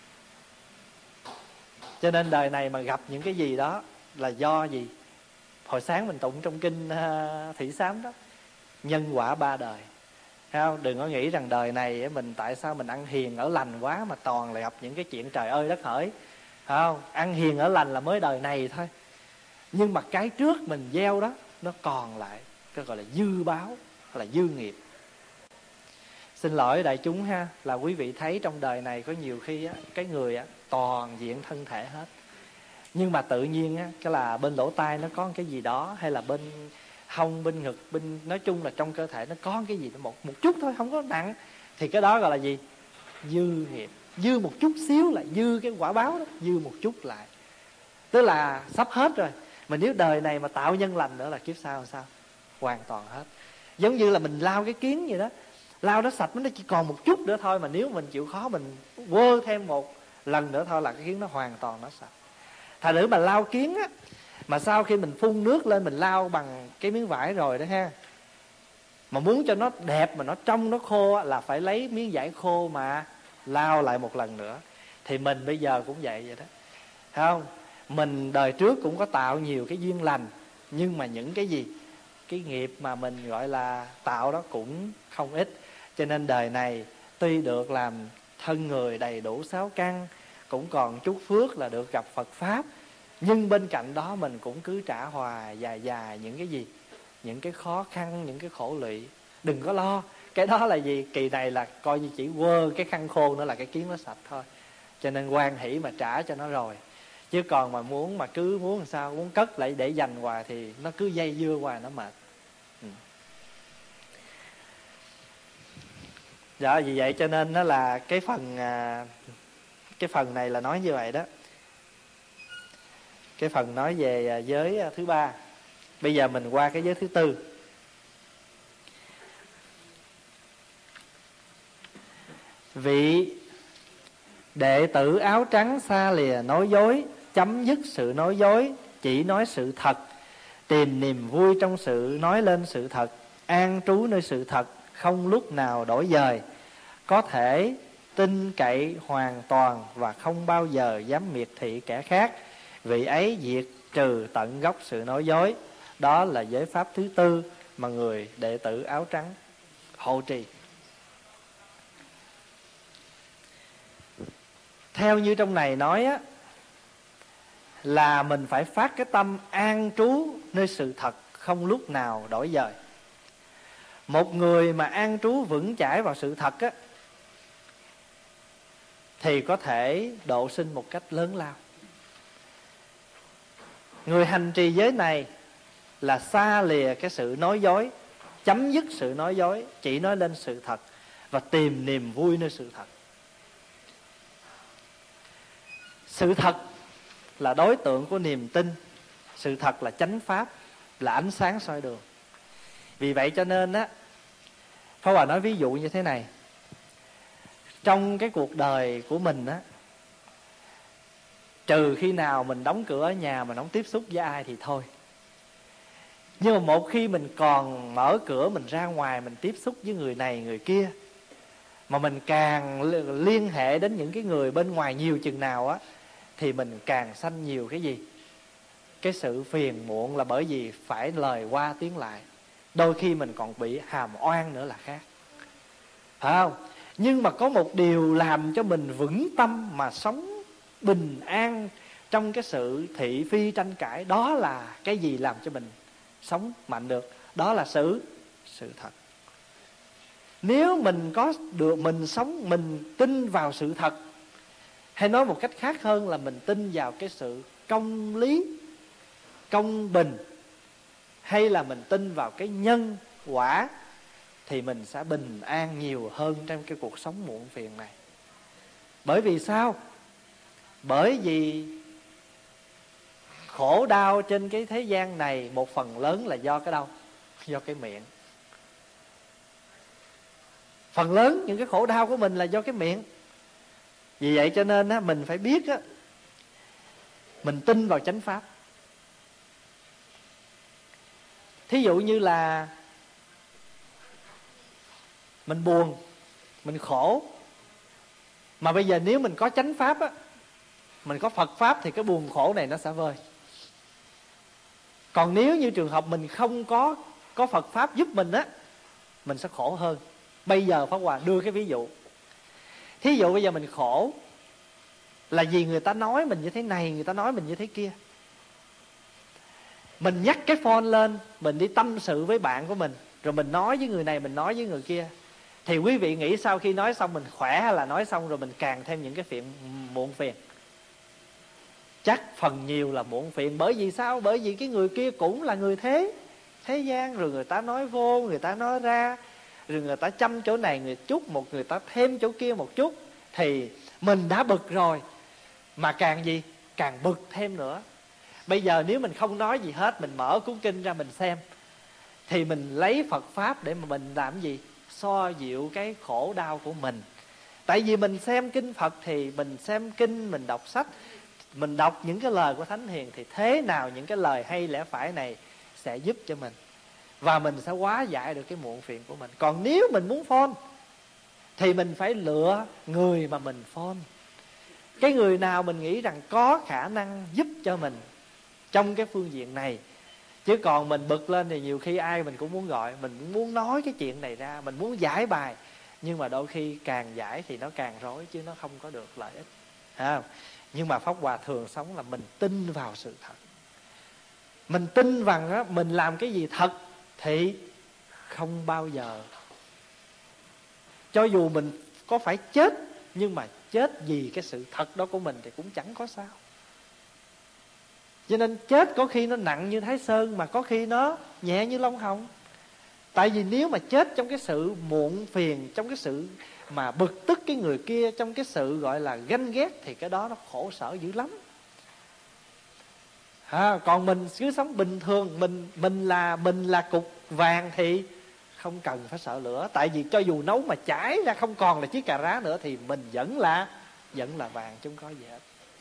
Cho nên đời này mà gặp những cái gì đó là do gì? Hồi sáng mình tụng trong kinh uh, Thủy Sám đó, nhân quả ba đời. Thấy không? Đừng có nghĩ rằng đời này mình tại sao mình ăn hiền ở lành quá mà toàn là gặp những cái chuyện trời ơi đất hỡi. Thấy không? Ăn hiền ở lành là mới đời này thôi. Nhưng mà cái trước mình gieo đó nó còn lại, cái gọi là dư báo, là dư nghiệp. Xin lỗi đại chúng ha, là quý vị thấy trong đời này có nhiều khi á, cái người á, toàn diện thân thể hết, nhưng mà tự nhiên á, cái là bên lỗ tai nó có cái gì đó, hay là bên hông, bên ngực, bên nói chung là trong cơ thể nó có cái gì đó, một một chút thôi, không có nặng, thì cái đó gọi là gì? Dư nghiệp. Dư một chút xíu là dư cái quả báo đó, dư một chút lại, tức là sắp hết rồi. Mà nếu đời này mà tạo nhân lành nữa là kiếp sau làm sao? Hoàn toàn hết. Giống như là mình lau cái kiến vậy đó, lau nó sạch nó chỉ còn một chút nữa thôi, mà nếu mình chịu khó mình quơ thêm một lần nữa thôi là cái kiến nó hoàn toàn nó sạch. Thành thử mà lau kiến á, mà sau khi mình phun nước lên mình lau bằng cái miếng vải rồi đó ha, mà muốn cho nó đẹp mà nó trong nó khô á, là phải lấy miếng vải khô mà lau lại một lần nữa. Thì mình bây giờ cũng vậy vậy đó, thấy không? Mình đời trước cũng có tạo nhiều cái duyên lành, nhưng mà những cái gì, cái nghiệp mà mình gọi là tạo đó cũng không ít. Cho nên đời này tuy được làm thân người đầy đủ sáu căn, cũng còn chút phước là được gặp Phật Pháp, nhưng bên cạnh đó mình cũng cứ trả hòa dài dài những cái gì, những cái khó khăn, những cái khổ lụy. Đừng có lo, cái đó là gì? Kỳ này là coi như chỉ quơ cái khăn khô nữa là cái kiến nó sạch thôi. Cho nên hoan hỷ mà trả cho nó rồi. Chứ còn mà muốn mà cứ muốn làm sao, muốn cất lại để dành hoài thì nó cứ dây dưa hoài nó mệt. Ừ. Dạ, vì vậy cho nên nó là cái phần cái phần này là nói như vậy đó. Cái phần nói về giới thứ ba. Bây giờ mình qua cái giới thứ tư. Vị đệ tử áo trắng xa lìa nói dối, chấm dứt sự nói dối, chỉ nói sự thật, tìm niềm vui trong sự nói lên sự thật, an trú nơi sự thật, không lúc nào đổi dời, có thể tin cậy hoàn toàn và không bao giờ dám miệt thị kẻ khác. Vị ấy diệt trừ tận gốc sự nói dối. Đó là giới pháp thứ tư mà người đệ tử áo trắng hộ trì. Theo như trong này nói á, là mình phải phát cái tâm an trú nơi sự thật, không lúc nào đổi dời. Một người mà an trú vững chãi vào sự thật á, thì có thể độ sinh một cách lớn lao. Người hành trì giới này là xa lìa cái sự nói dối, chấm dứt sự nói dối, chỉ nói lên sự thật và tìm niềm vui nơi sự thật. Sự thật là đối tượng của niềm tin, sự thật là chánh pháp, là ánh sáng soi đường. Vì vậy cho nên á, Pháp Hòa nói ví dụ như thế này. Trong cái cuộc đời của mình á, trừ khi nào mình đóng cửa ở nhà, mình không tiếp xúc với ai thì thôi. Nhưng mà một khi mình còn mở cửa, mình ra ngoài, mình tiếp xúc với người này người kia, mà mình càng liên hệ đến những cái người bên ngoài nhiều chừng nào á, thì mình càng sanh nhiều cái gì? Cái sự phiền muộn, là bởi vì phải lời qua tiếng lại. Đôi khi mình còn bị hàm oan nữa là khác, phải không? Nhưng mà có một điều làm cho mình vững tâm mà sống bình an trong cái sự thị phi tranh cãi. Đó là cái gì làm cho mình sống mạnh được? Đó là sự sự thật. Nếu mình có được, mình sống, mình tin vào sự thật, hay nói một cách khác hơn là mình tin vào cái sự công lý, công bình, hay là mình tin vào cái nhân quả, thì mình sẽ bình an nhiều hơn trong cái cuộc sống muộn phiền này. Bởi vì sao? Bởi vì khổ đau trên cái thế gian này một phần lớn là do cái đâu? Do cái miệng. Phần lớn những cái khổ đau của mình là do cái miệng. Vì vậy cho nên á, mình phải biết á, mình tin vào chánh pháp. Thí dụ như là mình buồn, mình khổ, mà bây giờ nếu mình có chánh pháp á, mình có Phật pháp, thì cái buồn khổ này nó sẽ vơi. Còn nếu như trường hợp mình không có có Phật pháp giúp mình á, mình sẽ khổ hơn. Bây giờ Pháp Hòa đưa cái ví dụ. Thí dụ bây giờ mình khổ là vì người ta nói mình như thế này, người ta nói mình như thế kia. Mình nhắc cái phone lên, mình đi tâm sự với bạn của mình, rồi mình nói với người này, mình nói với người kia, thì quý vị nghĩ sau khi nói xong mình khỏe, hay là nói xong rồi mình càng thêm những cái phiền muộn phiền? Chắc phần nhiều là muộn phiền. Bởi vì sao? Bởi vì cái người kia cũng là người thế thế gian, rồi người ta nói vô, người ta nói ra, rồi người ta chăm chỗ này người chút, một người ta thêm chỗ kia một chút, thì mình đã bực rồi, mà càng gì? Càng bực thêm nữa. Bây giờ nếu mình không nói gì hết, mình mở cuốn kinh ra mình xem, thì mình lấy Phật Pháp để mà mình làm gì? Xoa dịu cái khổ đau của mình. Tại vì mình xem kinh Phật thì mình xem kinh, mình đọc sách, mình đọc những cái lời của Thánh Hiền, thì thế nào những cái lời hay lẽ phải này sẽ giúp cho mình, và mình sẽ hóa giải được cái muộn phiền của mình. Còn nếu mình muốn phone thì mình phải lựa người mà mình phone. Cái người nào mình nghĩ rằng có khả năng giúp cho mình trong cái phương diện này. Chứ còn mình bực lên thì nhiều khi ai mình cũng muốn gọi, mình cũng muốn nói cái chuyện này ra, mình muốn giải bài, nhưng mà đôi khi càng giải thì nó càng rối, chứ nó không có được lợi ích, à, nhưng mà Pháp Hòa thường sống là mình tin vào sự thật. Mình tin rằng đó, mình làm cái gì thật thì không bao giờ, cho dù mình có phải chết, nhưng mà chết vì cái sự thật đó của mình thì cũng chẳng có sao. Cho nên chết có khi nó nặng như Thái Sơn, mà có khi nó nhẹ như lông hồng. Tại vì nếu mà chết trong cái sự muộn phiền, trong cái sự mà bực tức cái người kia, trong cái sự gọi là ganh ghét, thì cái đó nó khổ sở dữ lắm. À, còn mình cứ sống bình thường, mình mình là mình là cục vàng thì không cần phải sợ lửa. Tại vì cho dù nấu mà chảy ra không còn là chiếc cà rá nữa, thì mình vẫn là vẫn là vàng, chứ không có gì hết.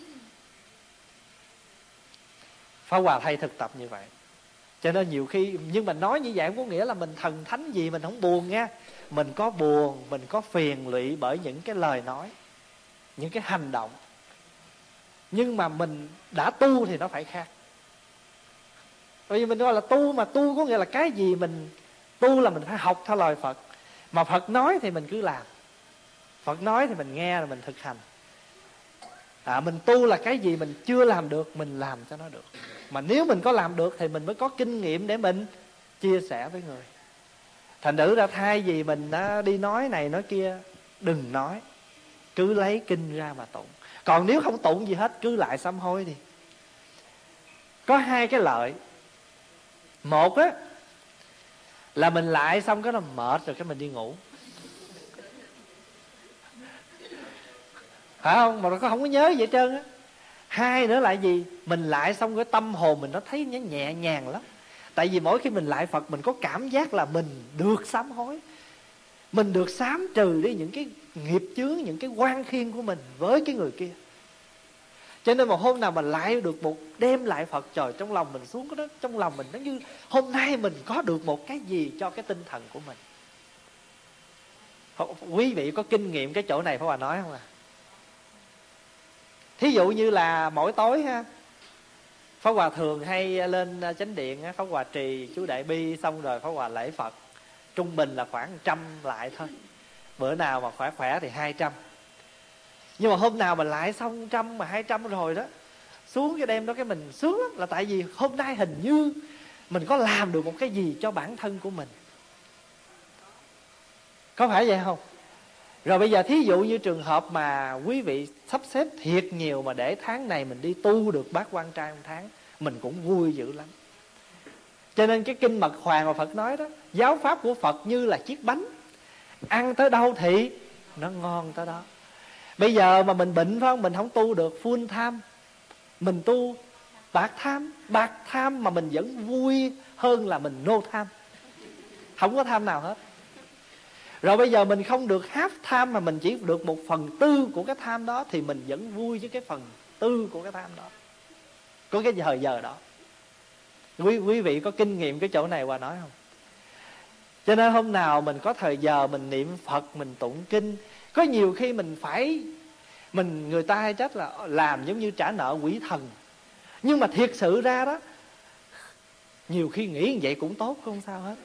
Pháp Hòa thay thực tập như vậy. Cho nên nhiều khi, nhưng mà nói như vậy không có nghĩa là mình thần thánh gì mình không buồn nha. Mình có buồn, mình có phiền lụy bởi những cái lời nói, những cái hành động. Nhưng mà mình đã tu thì nó phải khác. Bởi vì mình gọi là tu, mà tu có nghĩa là cái gì mình tu là mình phải học theo lời Phật. Mà Phật nói thì mình cứ làm, Phật nói thì mình nghe rồi mình thực hành. À, mình tu là cái gì mình chưa làm được mình làm cho nó được. Mà nếu mình có làm được thì mình mới có kinh nghiệm để mình chia sẻ với người. Thành thử ra thay vì mình đi nói này nói kia, đừng nói, cứ lấy kinh ra mà tụng. Còn nếu không tụng gì hết, cứ lại sám hối đi. Có hai cái lợi. Một á là mình lại xong cái nó mệt rồi cái mình đi ngủ, phải không? Mà nó không có nhớ gì hết trơn á. Hai nữa là gì? Mình lại xong cái tâm hồn mình nó thấy nó nhẹ nhàng lắm. Tại vì mỗi khi mình lại Phật, mình có cảm giác là mình được sám hối, mình được sám trừ đi những cái nghiệp chướng, những cái oan khiên của mình với cái người kia. Cho nên một hôm nào mà lại được một đêm lại Phật, trời, trong lòng mình xuống cái đó, trong lòng mình nó như hôm nay mình có được một cái gì cho cái tinh thần của mình. Quý vị có kinh nghiệm cái chỗ này Pháp Hòa nói không à? Thí dụ như là mỗi tối ha, Pháp Hòa thường hay lên chánh điện, Pháp Hòa trì chú Đại Bi xong rồi Pháp Hòa lễ Phật. Trung bình là khoảng trăm lại thôi. Bữa nào mà khỏe khỏe thì hai trăm. Nhưng mà hôm nào mà lại xong trăm mà hai trăm rồi đó, xuống cái đêm đó cái mình sướng lắm. Là tại vì hôm nay hình như mình có làm được một cái gì cho bản thân của mình. Có phải vậy không? Rồi bây giờ thí dụ như trường hợp mà quý vị sắp xếp thiệt nhiều mà để tháng này mình đi tu được bát quan trai một tháng, mình cũng vui dữ lắm. Cho nên cái kinh Mật Hoàng mà Phật nói đó, giáo pháp của Phật như là chiếc bánh, ăn tới đâu thì nó ngon tới đó. Bây giờ mà mình bệnh phải không? Mình không tu được full tham, mình tu bạc tham. Bạc tham mà mình vẫn vui hơn là mình no tham, không có tham nào hết. Rồi bây giờ mình không được half tham, mà mình chỉ được một phần tư của cái tham đó, thì mình vẫn vui với cái phần tư của cái tham đó, có cái thời giờ đó. Quý, quý vị có kinh nghiệm cái chỗ này Hòa nói không? Cho nên hôm nào mình có thời giờ mình niệm Phật, mình tụng kinh. Có nhiều khi mình phải, mình người ta hay trách là làm giống như trả nợ quỷ thần, nhưng mà thiệt sự ra đó, nhiều khi nghĩ như vậy cũng tốt, không sao hết.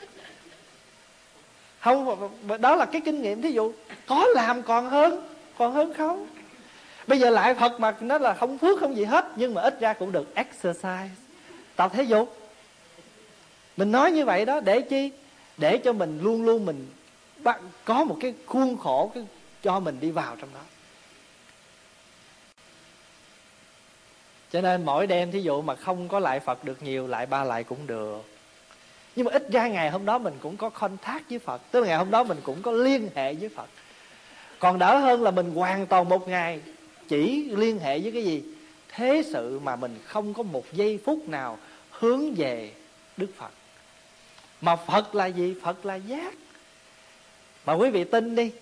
Không, đó là cái kinh nghiệm. Thí dụ có làm còn hơn, còn hơn không. Bây giờ lại Phật mà nó là không phước không gì hết, nhưng mà ít ra cũng được exercise, tập thể dục. Mình nói như vậy đó để chi? Để cho mình luôn luôn mình có một cái khuôn khổ cái cho mình đi vào trong đó. Cho nên mỗi đêm thí dụ mà không có lại Phật được nhiều, lại ba lại cũng được. Nhưng mà ít ra ngày hôm đó mình cũng có contact với Phật, tức là ngày hôm đó mình cũng có liên hệ với Phật. Còn đỡ hơn là mình hoàn toàn một ngày chỉ liên hệ với cái gì? Thế sự mà mình không có một giây phút nào hướng về Đức Phật. Mà Phật là gì? Phật là giác. Mà quý vị tin đi,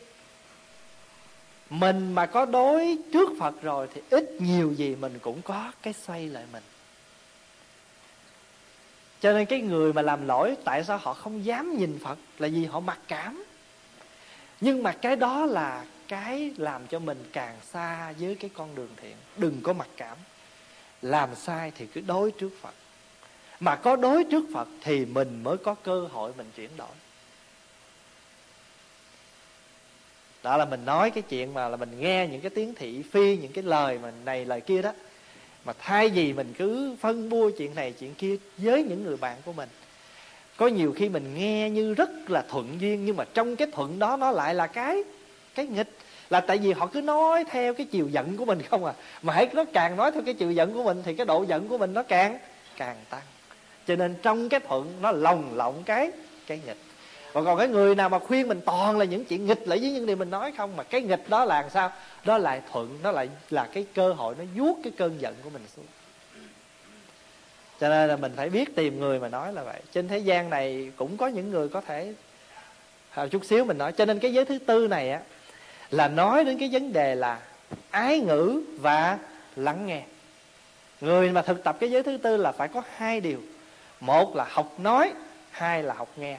mình mà có đối trước Phật rồi thì ít nhiều gì mình cũng có cái xoay lại mình. Cho nên cái người mà làm lỗi, tại sao họ không dám nhìn Phật? Là vì họ mặc cảm. Nhưng mà cái đó là cái làm cho mình càng xa với cái con đường thiện. Đừng có mặc cảm. Làm sai thì cứ đối trước Phật. Mà có đối trước Phật thì mình mới có cơ hội mình chuyển đổi. Đó là mình nói cái chuyện mà là mình nghe những cái tiếng thị phi, những cái lời mà này lời kia đó. Mà thay vì mình cứ phân bua chuyện này chuyện kia với những người bạn của mình, có nhiều khi mình nghe như rất là thuận duyên, nhưng mà trong cái thuận đó nó lại là cái cái nghịch. Là tại vì họ cứ nói theo cái chiều giận của mình không à. Mà hãy nó càng nói theo cái chiều giận của mình thì cái độ giận của mình nó càng càng tăng. Cho nên trong cái thuận nó lồng lộng cái cái nghịch. Và còn cái người nào mà khuyên mình toàn là những chuyện nghịch lại với những điều mình nói không, mà cái nghịch đó là làm sao? Đó lại thuận, nó lại là cái cơ hội nó vuốt cái cơn giận của mình xuống. Cho nên là mình phải biết tìm người mà nói là vậy. Trên thế gian này cũng có những người có thể chút xíu mình nói. Cho nên cái giới thứ tư này á là nói đến cái vấn đề là ái ngữ và lắng nghe. Người mà thực tập cái giới thứ tư là phải có hai điều. Một là học nói, hai là học nghe.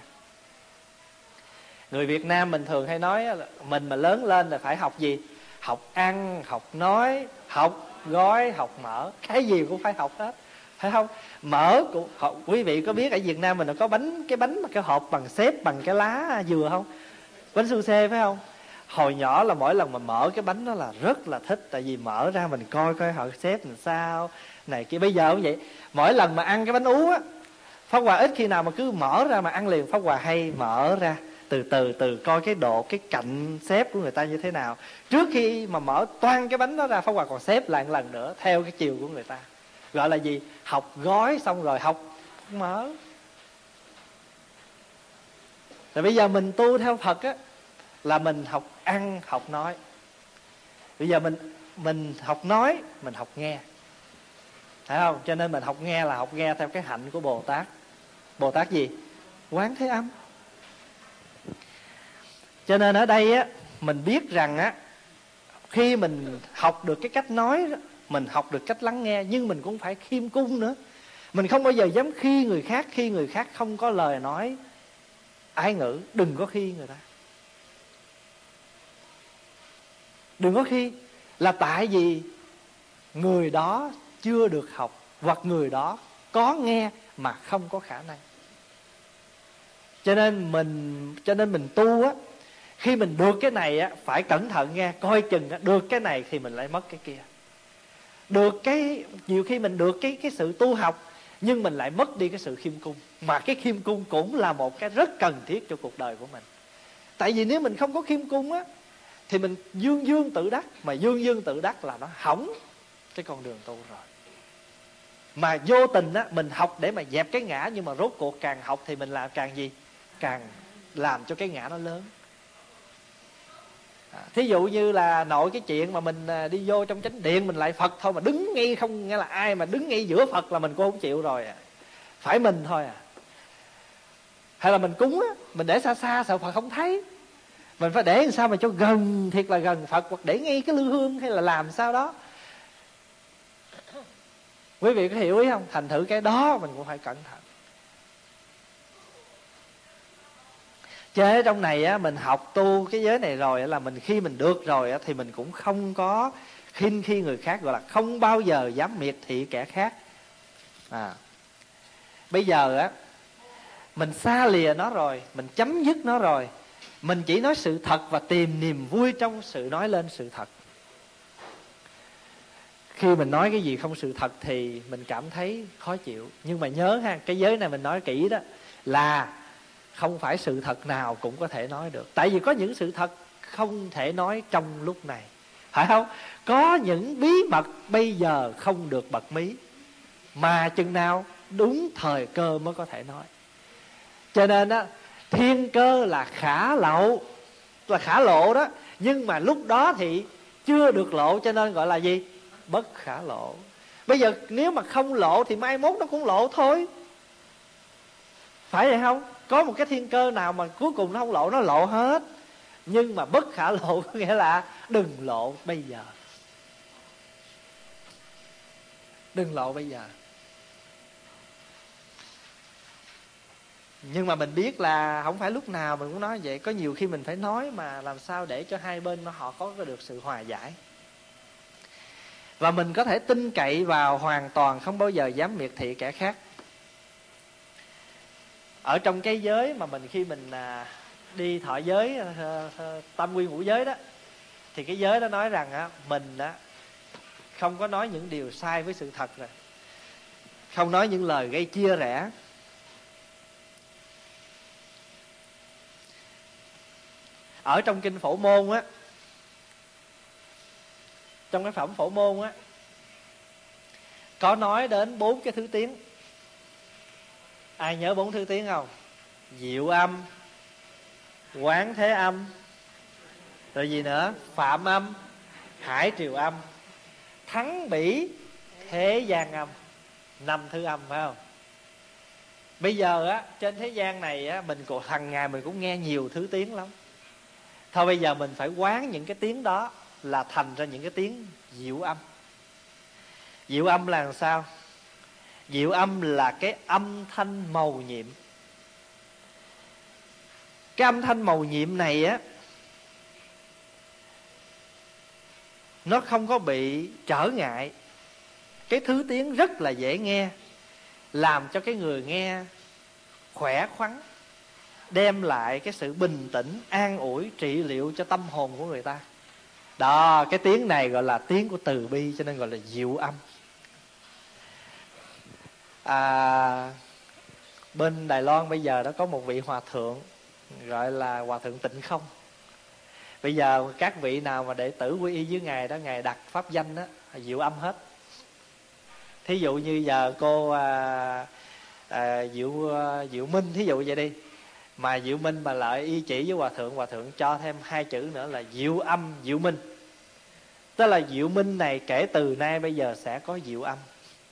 Người Việt Nam mình thường hay nói là mình mà lớn lên là phải học gì? Học ăn, học nói, học gói, học mở. Cái gì cũng phải học hết, phải không? Mở cũng học. Quý vị có biết ở Việt Nam mình có bánh, cái bánh mà cái hộp bằng xếp bằng cái lá dừa không? Bánh su xê phải không? Hồi nhỏ là mỗi lần mà mở cái bánh đó là rất là thích. Tại vì mở ra mình coi coi họ xếp làm sao này kia. Bây giờ cũng vậy. Mỗi lần mà ăn cái bánh ú á, Pháp Hòa ít khi nào mà cứ mở ra mà ăn liền. Pháp Hòa hay mở ra từ từ từ coi cái độ, cái cạnh xếp của người ta như thế nào. Trước khi mà mở toan cái bánh đó ra, Pháp Hòa còn xếp lại một lần nữa theo cái chiều của người ta. Gọi là gì? Học gói xong rồi học mở. Rồi bây giờ mình tu theo Phật á là mình học ăn, học nói. Bây giờ mình mình học nói, mình học nghe. Thấy không? Cho nên mình học nghe là học nghe theo cái hạnh của Bồ Tát. Bồ Tát gì? Quán Thế Âm. Cho nên ở đây á, mình biết rằng á, khi mình học được cái cách nói, mình học được cách lắng nghe, nhưng mình cũng phải khiêm cung nữa. Mình không bao giờ dám khi người khác, khi người khác không có lời nói ái ngữ. Đừng có khi người ta. Đừng có khi. Là tại vì người đó chưa được học, hoặc người đó có nghe mà không có khả năng. Cho nên mình Cho nên mình tu á, khi mình được cái này á, phải cẩn thận nghe. Coi chừng á, được cái này thì mình lại mất cái kia. Được cái, nhiều khi mình được cái, cái sự tu học, nhưng mình lại mất đi cái sự khiêm cung. Mà cái khiêm cung cũng là một cái rất cần thiết cho cuộc đời của mình. Tại vì nếu mình không có khiêm cung á, thì mình dương dương tự đắc. Mà dương dương tự đắc là nó hỏng cái con đường tu rồi. Mà vô tình á, mình học để mà dẹp cái ngã, nhưng mà rốt cuộc càng học thì mình làm càng gì? Càng làm cho cái ngã nó lớn. À, thí dụ như là nội cái chuyện mà mình đi vô trong chánh điện, mình lại Phật thôi mà đứng ngay, không nghe là ai mà đứng ngay giữa Phật là mình cũng không chịu rồi à. Phải mình thôi à. Hay là mình cúng á, mình để xa xa sợ Phật không thấy. Mình phải để làm sao mà cho gần, thiệt là gần Phật, hoặc để ngay cái lư hương, hay là làm sao đó. Quý vị có hiểu ý không? Thành thử cái đó mình cũng phải cẩn thận. Chứ ở trong này á, mình học tu cái giới này rồi là mình khi mình được rồi á, thì mình cũng không có khinh khi người khác, gọi là không bao giờ dám miệt thị kẻ khác. À, bây giờ á, mình xa lìa nó rồi, mình chấm dứt nó rồi, mình chỉ nói sự thật và tìm niềm vui trong sự nói lên sự thật. khi mình nói cái gì không sự thật thì mình cảm thấy khó chịu. Nhưng mà nhớ ha, cái giới này mình nói kỹ đó là không phải sự thật nào cũng có thể nói được. Tại vì có những sự thật không thể nói trong lúc này, phải không? Có những bí mật bây giờ không được bật mí, mà chừng nào đúng thời cơ mới có thể nói. Cho nên á, thiên cơ là khả lậu, là khả lộ đó. Nhưng mà lúc đó thì chưa được lộ, cho nên gọi là gì? Bất khả lộ. Bây giờ nếu mà không lộ thì mai mốt nó cũng lộ thôi, phải vậy không? Có một cái thiên cơ nào mà cuối cùng nó không lộ, nó lộ hết. Nhưng mà bất khả lộ có nghĩa là đừng lộ bây giờ. Đừng lộ bây giờ. Nhưng mà mình biết là không phải lúc nào mình cũng nói vậy. Có nhiều khi mình phải nói mà làm sao để cho hai bên họ có được sự hòa giải. Và mình có thể tin cậy vào hoàn toàn, không bao giờ dám miệt thị kẻ khác. Ở trong cái giới mà mình khi mình đi thọ giới tam quy ngũ giới đó, thì cái giới đó nói rằng á, mình á không có nói những điều sai với sự thật rồi, không nói những lời gây chia rẽ. Ở trong kinh Phổ Môn á, trong cái phẩm Phổ Môn á, có nói đến bốn cái thứ tiếng. Ai nhớ bốn thứ tiếng không? Diệu âm, Quán Thế âm, rồi gì nữa? Phạm âm, Hải Triều âm, Thắng Bỉ, Thế gian âm. Năm thứ âm, phải không? Bây giờ á, trên thế gian này á, mình còn hàng ngày mình cũng nghe nhiều thứ tiếng lắm. Thôi bây giờ mình phải quán những cái tiếng đó là thành ra những cái tiếng diệu âm. Diệu âm là làm sao? Diệu âm là cái âm thanh mầu nhiệm. Cái âm thanh mầu nhiệm này á, nó không có bị trở ngại. Cái thứ tiếng rất là dễ nghe, làm cho cái người nghe khỏe khoắn, đem lại cái sự bình tĩnh, an ủi, trị liệu cho tâm hồn của người ta. Đó, cái tiếng này gọi là tiếng của từ bi, cho nên gọi là diệu âm. À, bên Đài Loan bây giờ đó có một vị hòa thượng gọi là Hòa thượng Tịnh Không. Bây giờ các vị nào mà đệ tử quy y với ngài đó, ngài đặt pháp danh đó diệu âm hết. Thí dụ như giờ cô à, à, Diệu à, Diệu Minh, thí dụ vậy đi, mà Diệu Minh mà lại y chỉ với hòa thượng, hòa thượng cho thêm hai chữ nữa là diệu âm Diệu Minh. Tức là Diệu Minh này kể từ nay bây giờ sẽ có diệu âm.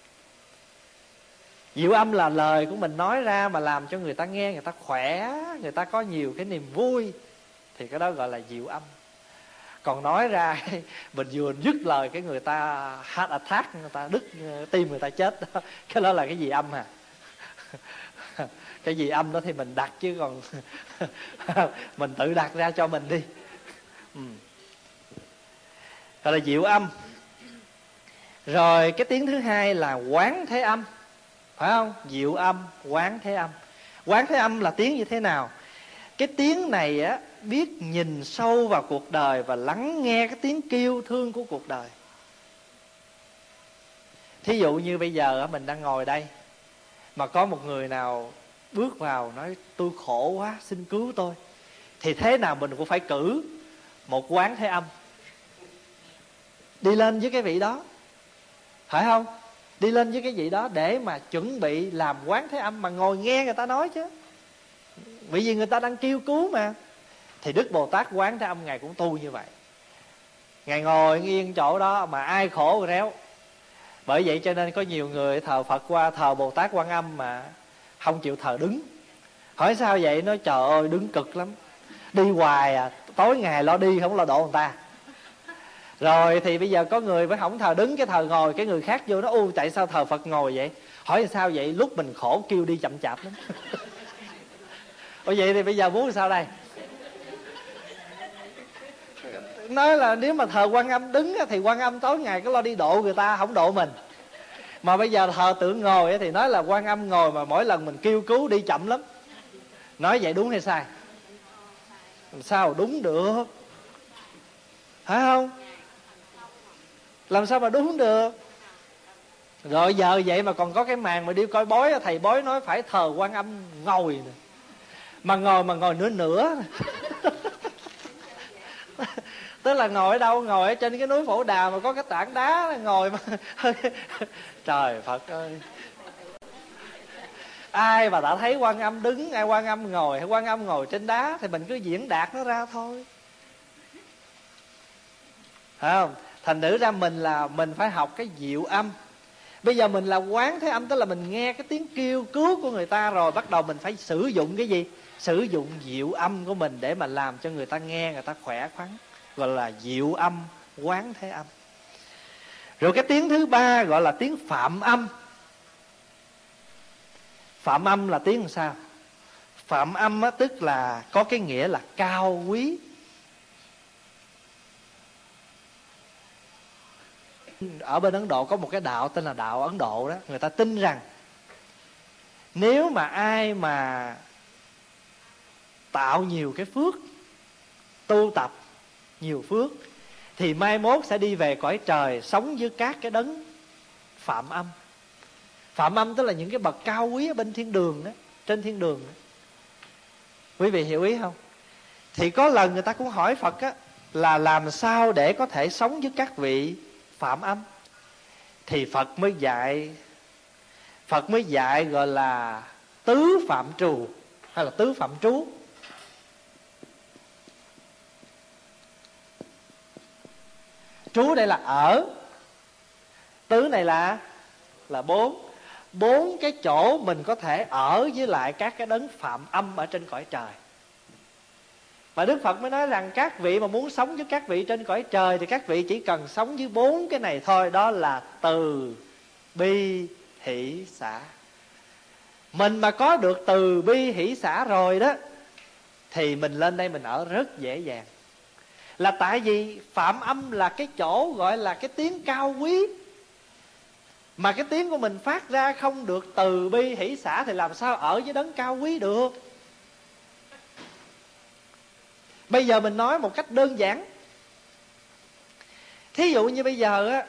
Diệu âm là lời của mình nói ra mà làm cho người ta nghe, người ta khỏe, người ta có nhiều cái niềm vui, thì cái đó gọi là diệu âm. Còn nói ra mình vừa dứt lời cái người ta heart attack, người ta đứt tim, người ta chết đó. Cái đó là cái gì âm à? Cái gì âm đó thì mình đặt chứ còn mình tự đặt ra cho mình đi. Ừ. Gọi là diệu âm. Rồi cái tiếng thứ hai là quán thế âm, phải không? Diệu âm, quán thế âm. Quán thế âm là tiếng như thế nào? Cái tiếng này á, biết nhìn sâu vào cuộc đời và lắng nghe cái tiếng kêu thương của cuộc đời. Thí dụ như bây giờ mình đang ngồi đây, mà có một người nào bước vào nói tôi khổ quá, xin cứu tôi, thì thế nào mình cũng phải cử một quán thế âm đi lên với cái vị đó, phải không? Đi lên với cái vị đó để mà chuẩn bị làm quán thế âm, mà ngồi nghe người ta nói chứ. Bởi vì người ta đang kêu cứu mà. Thì Đức Bồ Tát quán thế âm ngài cũng tu như vậy. Ngài ngồi yên chỗ đó mà ai khổ réo. Bởi vậy cho nên có nhiều người thờ Phật qua thờ Bồ Tát Quan Âm mà không chịu thờ đứng. Hỏi sao vậy? Nói trời ơi đứng cực lắm, đi hoài à, tối ngày lo đi không lo độ người ta. Rồi thì bây giờ có người phải không thờ đứng, cái thờ ngồi, cái người khác vô nó u tại sao thờ Phật ngồi vậy? Hỏi sao vậy? Lúc mình khổ kêu đi chậm chạp lắm. Ủa vậy thì bây giờ muốn sao đây? Nói là nếu mà thờ Quan Âm đứng thì Quan Âm tối ngày có lo đi độ người ta, không độ mình. Mà bây giờ thờ tượng ngồi thì nói là Quan Âm ngồi mà mỗi lần mình kêu cứu đi chậm lắm. Nói vậy đúng hay sai? Làm sao đúng được, phải không? Làm sao mà đúng được. Rồi giờ vậy mà còn có cái màn mà đi coi bói, thầy bói nói phải thờ Quan Âm ngồi nè. Mà ngồi mà ngồi nửa nửa. Tức là ngồi ở đâu? Ngồi ở trên cái núi Phổ Đà mà có cái tảng đá ngồi mà. Trời Phật ơi, ai mà đã thấy Quan Âm đứng, ai Quan Âm ngồi hay Quan Âm ngồi trên đá thì mình cứ diễn đạt nó ra thôi, phải không? Thành thử ra mình là mình phải học cái diệu âm. Bây giờ mình là quán thế âm, tức là mình nghe cái tiếng kêu cứu của người ta rồi, bắt đầu mình phải sử dụng cái gì? Sử dụng diệu âm của mình để mà làm cho người ta nghe, người ta khỏe khoắn, gọi là diệu âm, quán thế âm. Rồi cái tiếng thứ ba gọi là tiếng phạm âm. Phạm âm là tiếng làm sao? Phạm âm á, tức là có cái nghĩa là cao quý. Ở bên Ấn Độ có một cái đạo tên là đạo Ấn Độ đó. Người ta tin rằng nếu mà ai mà tạo nhiều cái phước, tu tập nhiều phước, thì mai mốt sẽ đi về cõi trời, sống với các cái đấng phạm âm. Phạm âm tức là những cái bậc cao quý ở bên thiên đường đó, trên thiên đường đó. Quý vị hiểu ý không? Thì có lần người ta cũng hỏi Phật á, là làm sao để có thể sống với các vị phạm âm. Thì Phật mới dạy, Phật mới dạy gọi là tứ phạm trù hay là tứ phạm trú. Trú đây là ở, tứ này là là bốn. Bốn cái chỗ mình có thể ở với lại các cái đấng phạm âm ở trên cõi trời. Và Đức Phật mới nói rằng các vị mà muốn sống với các vị trên cõi trời thì các vị chỉ cần sống với bốn cái này thôi. Đó là từ bi hỷ xả. Mình mà có được từ bi hỷ xả rồi đó, thì mình lên đây mình ở rất dễ dàng. Là tại vì phạm âm là cái chỗ gọi là cái tiếng cao quý, mà cái tiếng của mình phát ra không được từ bi hỷ xả thì làm sao ở với đấng cao quý được. Bây giờ mình nói một cách đơn giản. Thí dụ như bây giờ á,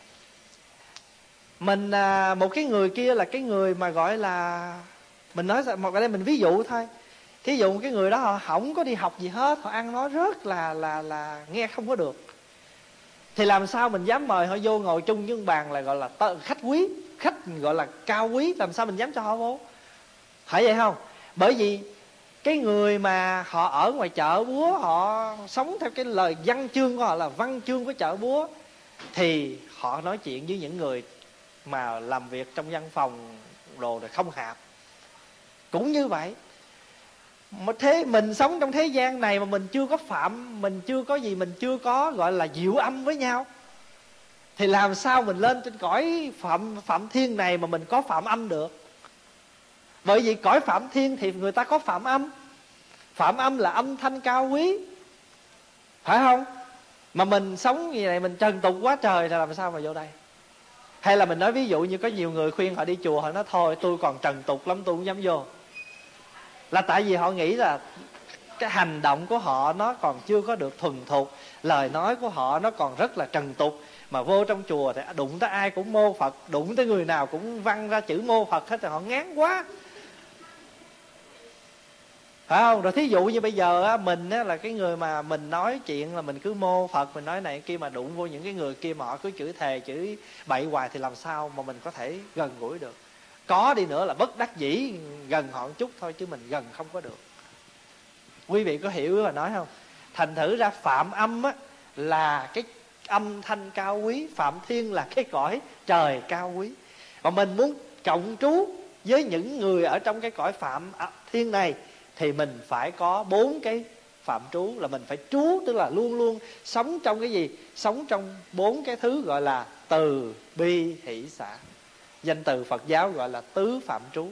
mình à, một cái người kia là cái người mà gọi là, mình nói một ở đây mình ví dụ thôi. Thí dụ cái người đó họ không có đi học gì hết, họ ăn nói rất là là là nghe không có được, thì làm sao mình dám mời họ vô ngồi chung với bàn là gọi là khách quý, khách gọi là cao quý, làm sao mình dám cho họ vô? Phải vậy không? Bởi vì cái người mà họ ở ngoài chợ búa, họ sống theo cái lời văn chương của họ là văn chương của chợ búa, thì họ nói chuyện với những người mà làm việc trong văn phòng đồ rồi không hạp. Cũng như vậy. Mà thế mình sống trong thế gian này mà mình chưa có phạm, mình chưa có gì, mình chưa có gọi là diệu âm với nhau, thì làm sao mình lên trên cõi phạm phạm thiên này mà mình có phạm âm được? Bởi vì cõi phạm thiên thì người ta có phạm âm. Phạm âm là âm thanh cao quý, phải không? Mà mình sống như này, mình trần tục quá trời thì làm sao mà vô đây? Hay là mình nói ví dụ như có nhiều người khuyên họ đi chùa, họ nói thôi tôi còn trần tục lắm, tôi không dám vô. Là tại vì họ nghĩ là cái hành động của họ nó còn chưa có được thuần thục, lời nói của họ nó còn rất là trần tục. Mà vô trong chùa thì đụng tới ai cũng mô Phật, đụng tới người nào cũng văng ra chữ mô Phật hết, rồi họ ngán quá, phải không? Rồi thí dụ như bây giờ á, mình á, là cái người mà mình nói chuyện là mình cứ mô Phật, mình nói này kia, mà đụng vô những cái người kia mà họ cứ chửi thề chửi bậy hoài thì làm sao mà mình có thể gần gũi được? Có đi nữa là bất đắc dĩ gần họ một chút thôi, chứ mình gần không có được. Quý vị có hiểu mà nói không? Thành thử ra phạm âm á, là cái âm thanh cao quý, phạm thiên là cái cõi trời cao quý. Và mình muốn cộng trú với những người ở trong cái cõi phạm thiên này thì mình phải có bốn cái phạm trú, là mình phải trú, tức là luôn luôn sống trong cái gì? Sống trong bốn cái thứ gọi là từ bi hỷ xả. Danh từ Phật giáo gọi là tứ phạm trú.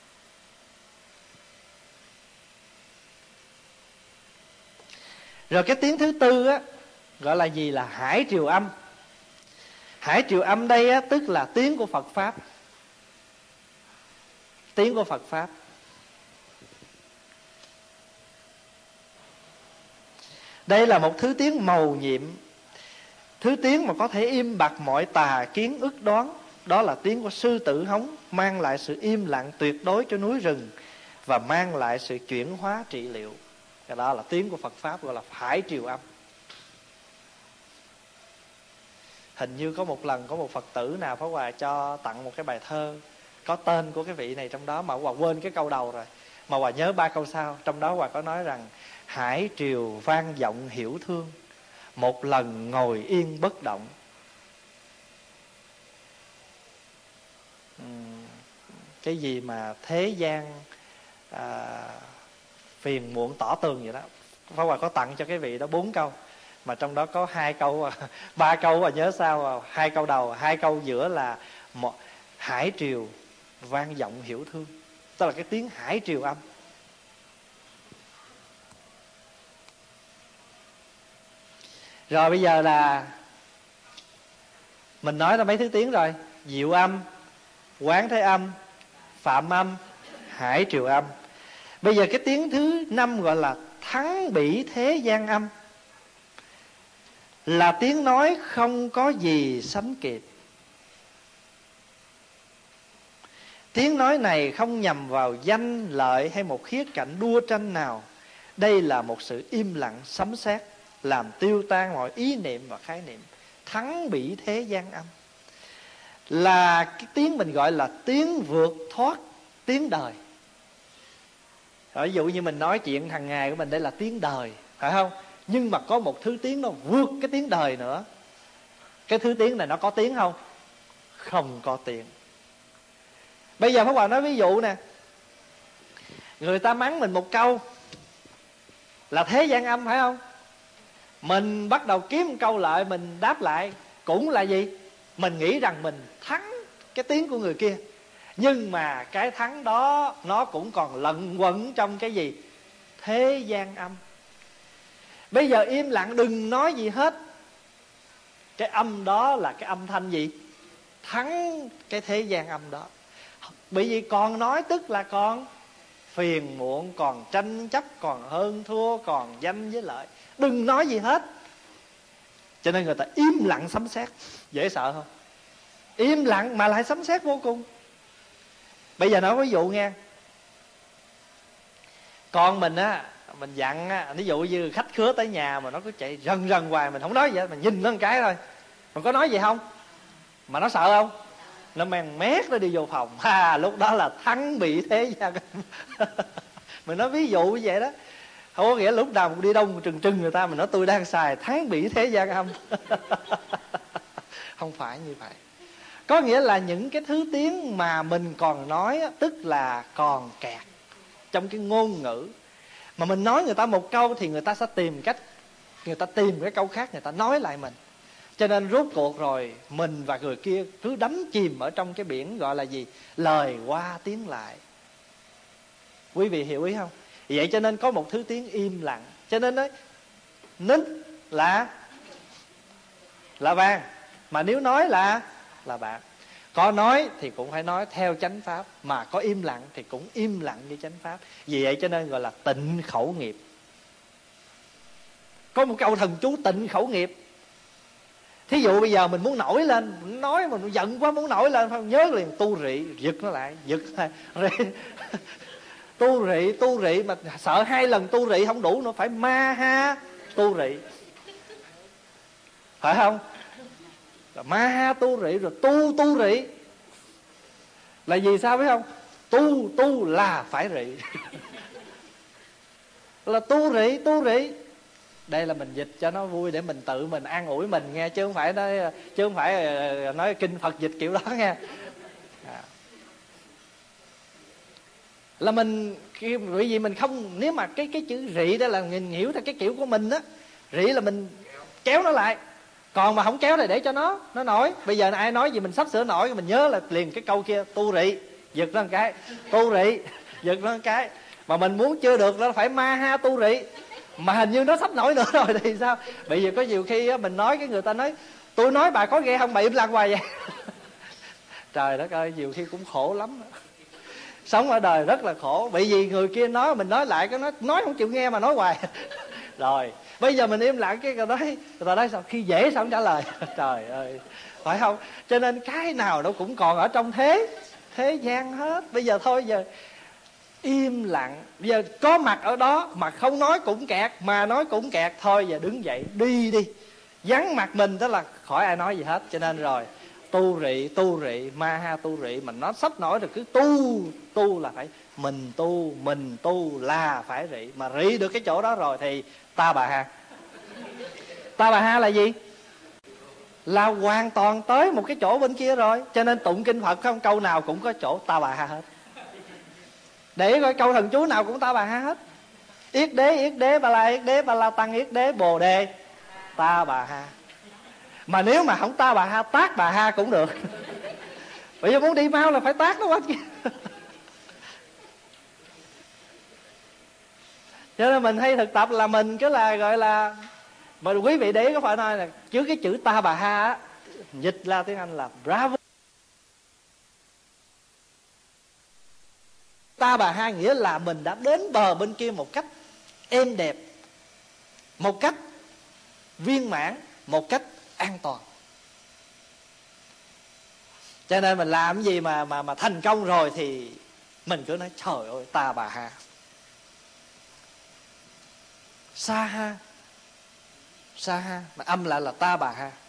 Rồi cái tiếng thứ tư á, gọi là gì? Là hải triều âm. Hải triều âm đây á, tức là tiếng của Phật Pháp. Tiếng của Phật Pháp. Đây là một thứ tiếng mầu nhiệm. Thứ tiếng mà có thể im bặt mọi tà kiến ức đoán, đó là tiếng của sư tử hống, mang lại sự im lặng tuyệt đối cho núi rừng và mang lại sự chuyển hóa trị liệu. Cái đó là tiếng của Phật Pháp, gọi là hải triều âm. Hình như có một lần có một Phật tử nào Pháp Hòa cho tặng một cái bài thơ có tên của cái vị này trong đó, mà Pháp Hòa quên cái câu đầu rồi, mà Hòa nhớ ba câu sau. Trong đó Hòa có nói rằng: hải triều vang vọng hiểu thương, một lần ngồi yên bất động. Cái gì mà thế gian à, phiền muộn tỏ tường vậy đó. Pháp Hòa có tặng cho cái vị đó bốn câu, mà trong đó có hai câu, ba câu và nhớ sao, hai câu đầu, hai câu giữa là một hải triều vang vọng hiểu thương, tức là cái tiếng hải triều âm. Rồi bây giờ là mình nói ra mấy thứ tiếng rồi: diệu âm, quán thế âm, phạm âm, hải triều âm. Bây giờ cái tiếng thứ năm gọi là thắng bỉ thế gian âm, là tiếng nói không có gì sánh kịp. Tiếng nói này không nhằm vào danh lợi hay một khía cạnh đua tranh nào. Đây là một sự im lặng sấm sét, làm tiêu tan mọi ý niệm và khái niệm. Thắng bỉ thế gian âm là cái tiếng mình gọi là tiếng vượt thoát tiếng đời. Ví dụ như mình nói chuyện hàng ngày của mình, đây là tiếng đời, phải không? Nhưng mà có một thứ tiếng nó vượt cái tiếng đời nữa. Cái thứ tiếng này nó có tiếng không? Không có tiếng. Bây giờ Pháp Hòa nói ví dụ nè, người ta mắng mình một câu là thế gian âm, phải không? Mình bắt đầu kiếm một câu lại, mình đáp lại, cũng là gì? Mình nghĩ rằng mình thắng cái tiếng của người kia. Nhưng mà cái thắng đó nó cũng còn lẩn quẩn trong cái gì? Thế gian âm. Bây giờ im lặng đừng nói gì hết. Cái âm đó là cái âm thanh gì? Thắng cái thế gian âm đó. Bởi vì còn nói tức là còn phiền muộn, còn tranh chấp, còn hơn thua, còn danh với lợi. Đừng nói gì hết. Cho nên người ta im lặng sấm sét. Dễ sợ không? Im lặng mà lại sấm sét vô cùng. Bây giờ nói ví dụ nghe, con mình á, mình dặn á, ví dụ như khách khứa tới nhà mà nó cứ chạy rần rần hoài, mình không nói gì hết, mình nhìn nó một cái thôi. Mình có nói gì không? Mà nó sợ không? Nó mang mét nó đi vô phòng. Ha, lúc đó là thắng bị thế gian. Mình nói ví dụ như vậy đó. Không có nghĩa lúc nào cũng đi đông trừng trừng người ta, mình nói tôi đang xài thắng bị thế gian âm. Không phải như vậy. Có nghĩa là những cái thứ tiếng mà mình còn nói, tức là còn kẹt trong cái ngôn ngữ. Mà mình nói người ta một câu thì người ta sẽ tìm cách, người ta tìm cái câu khác người ta nói lại mình. Cho nên rốt cuộc rồi mình và người kia cứ đắm chìm ở trong cái biển gọi là gì? Lời qua tiếng lại. Quý vị hiểu ý không? Vậy cho nên có một thứ tiếng im lặng. Cho nên nói nín là là vàng, mà nếu nói là là bạc. Có nói thì cũng phải nói theo chánh pháp, mà có im lặng thì cũng im lặng như chánh pháp. Vì vậy cho nên gọi là tịnh khẩu nghiệp. Có một câu thần chú tịnh khẩu nghiệp. Thí dụ bây giờ mình muốn nổi lên, mình nói mà mình giận quá muốn nổi lên, phải nhớ liền tu rị, giật nó lại, giật tu rị, tu rị mà sợ hai lần tu rị không đủ nữa, phải ma ha tu rị, phải không? Là ma ha tu rị, rồi tu tu rị là gì sao biết không? Tu tu là phải rị. Là tu rị, tu rị. Đây là mình dịch cho nó vui để mình tự mình an ủi mình nghe, chứ không phải nói, chứ không phải nói kinh Phật dịch kiểu đó nghe. À. Là mình, bởi vì mình không, nếu mà cái cái chữ rị đó là mình hiểu theo cái kiểu của mình á, rị là mình kéo nó lại. Còn mà không kéo này để cho nó nó nổi. Bây giờ ai nói gì mình sắp sửa nổi, mình nhớ là liền cái câu kia, tu rị, giật nó một cái, tu rị, giật nó một cái. Mà mình muốn chưa được nó phải ma ha tu rị, mà hình như nó sắp nổi nữa rồi thì sao? Bởi vì có nhiều khi á, mình nói cái người ta nói tôi nói bà có nghe không, bà im lặng hoài vậy. Trời đất ơi, nhiều khi cũng khổ lắm. Sống ở đời rất là khổ. Bởi vì người kia nói mình nói lại, cái nói nói không chịu nghe mà nói hoài. Rồi bây giờ mình im lặng, cái người nói, người ta nói sao khi dễ sao không trả lời. Trời ơi, phải không? Cho nên cái nào nó cũng còn ở trong thế thế gian hết. Bây giờ thôi, giờ im lặng. Bây giờ có mặt ở đó mà không nói cũng kẹt, mà nói cũng kẹt. Thôi giờ đứng dậy đi đi, vắng mặt mình, tức là khỏi ai nói gì hết. Cho nên rồi tu rị, tu rị, ma ha tu rị. Mình nó sắp nổi rồi, cứ tu. Tu là phải mình tu, mình tu là phải rị. Mà rị được cái chỗ đó rồi thì ta bà ha. Ta bà ha là gì? Là hoàn toàn tới một cái chỗ bên kia rồi. Cho nên tụng kinh Phật không, câu nào cũng có chỗ ta bà ha hết. Để coi câu thần chú nào cũng ta bà ha hết. Yết đế, yết đế, ba la yết đế, ba la tăng yết đế, bồ đề, ta bà ha. Mà nếu mà không ta bà ha, tác bà ha cũng được. Bây giờ muốn đi mau là phải tác nó quá kia. Cho nên mình hay thực tập là mình cứ là gọi là, mà quý vị để ý có phải nói là chứ cái chữ ta bà ha á, dịch ra tiếng Anh là bravo. Ta bà ha nghĩa là mình đã đến bờ bên kia một cách êm đẹp, một cách viên mãn, một cách an toàn. Cho nên mình làm gì mà mà mà thành công rồi thì mình cứ nói trời ơi ta bà ha. Sa ha, sa ha, mà âm lại là ta bà ha.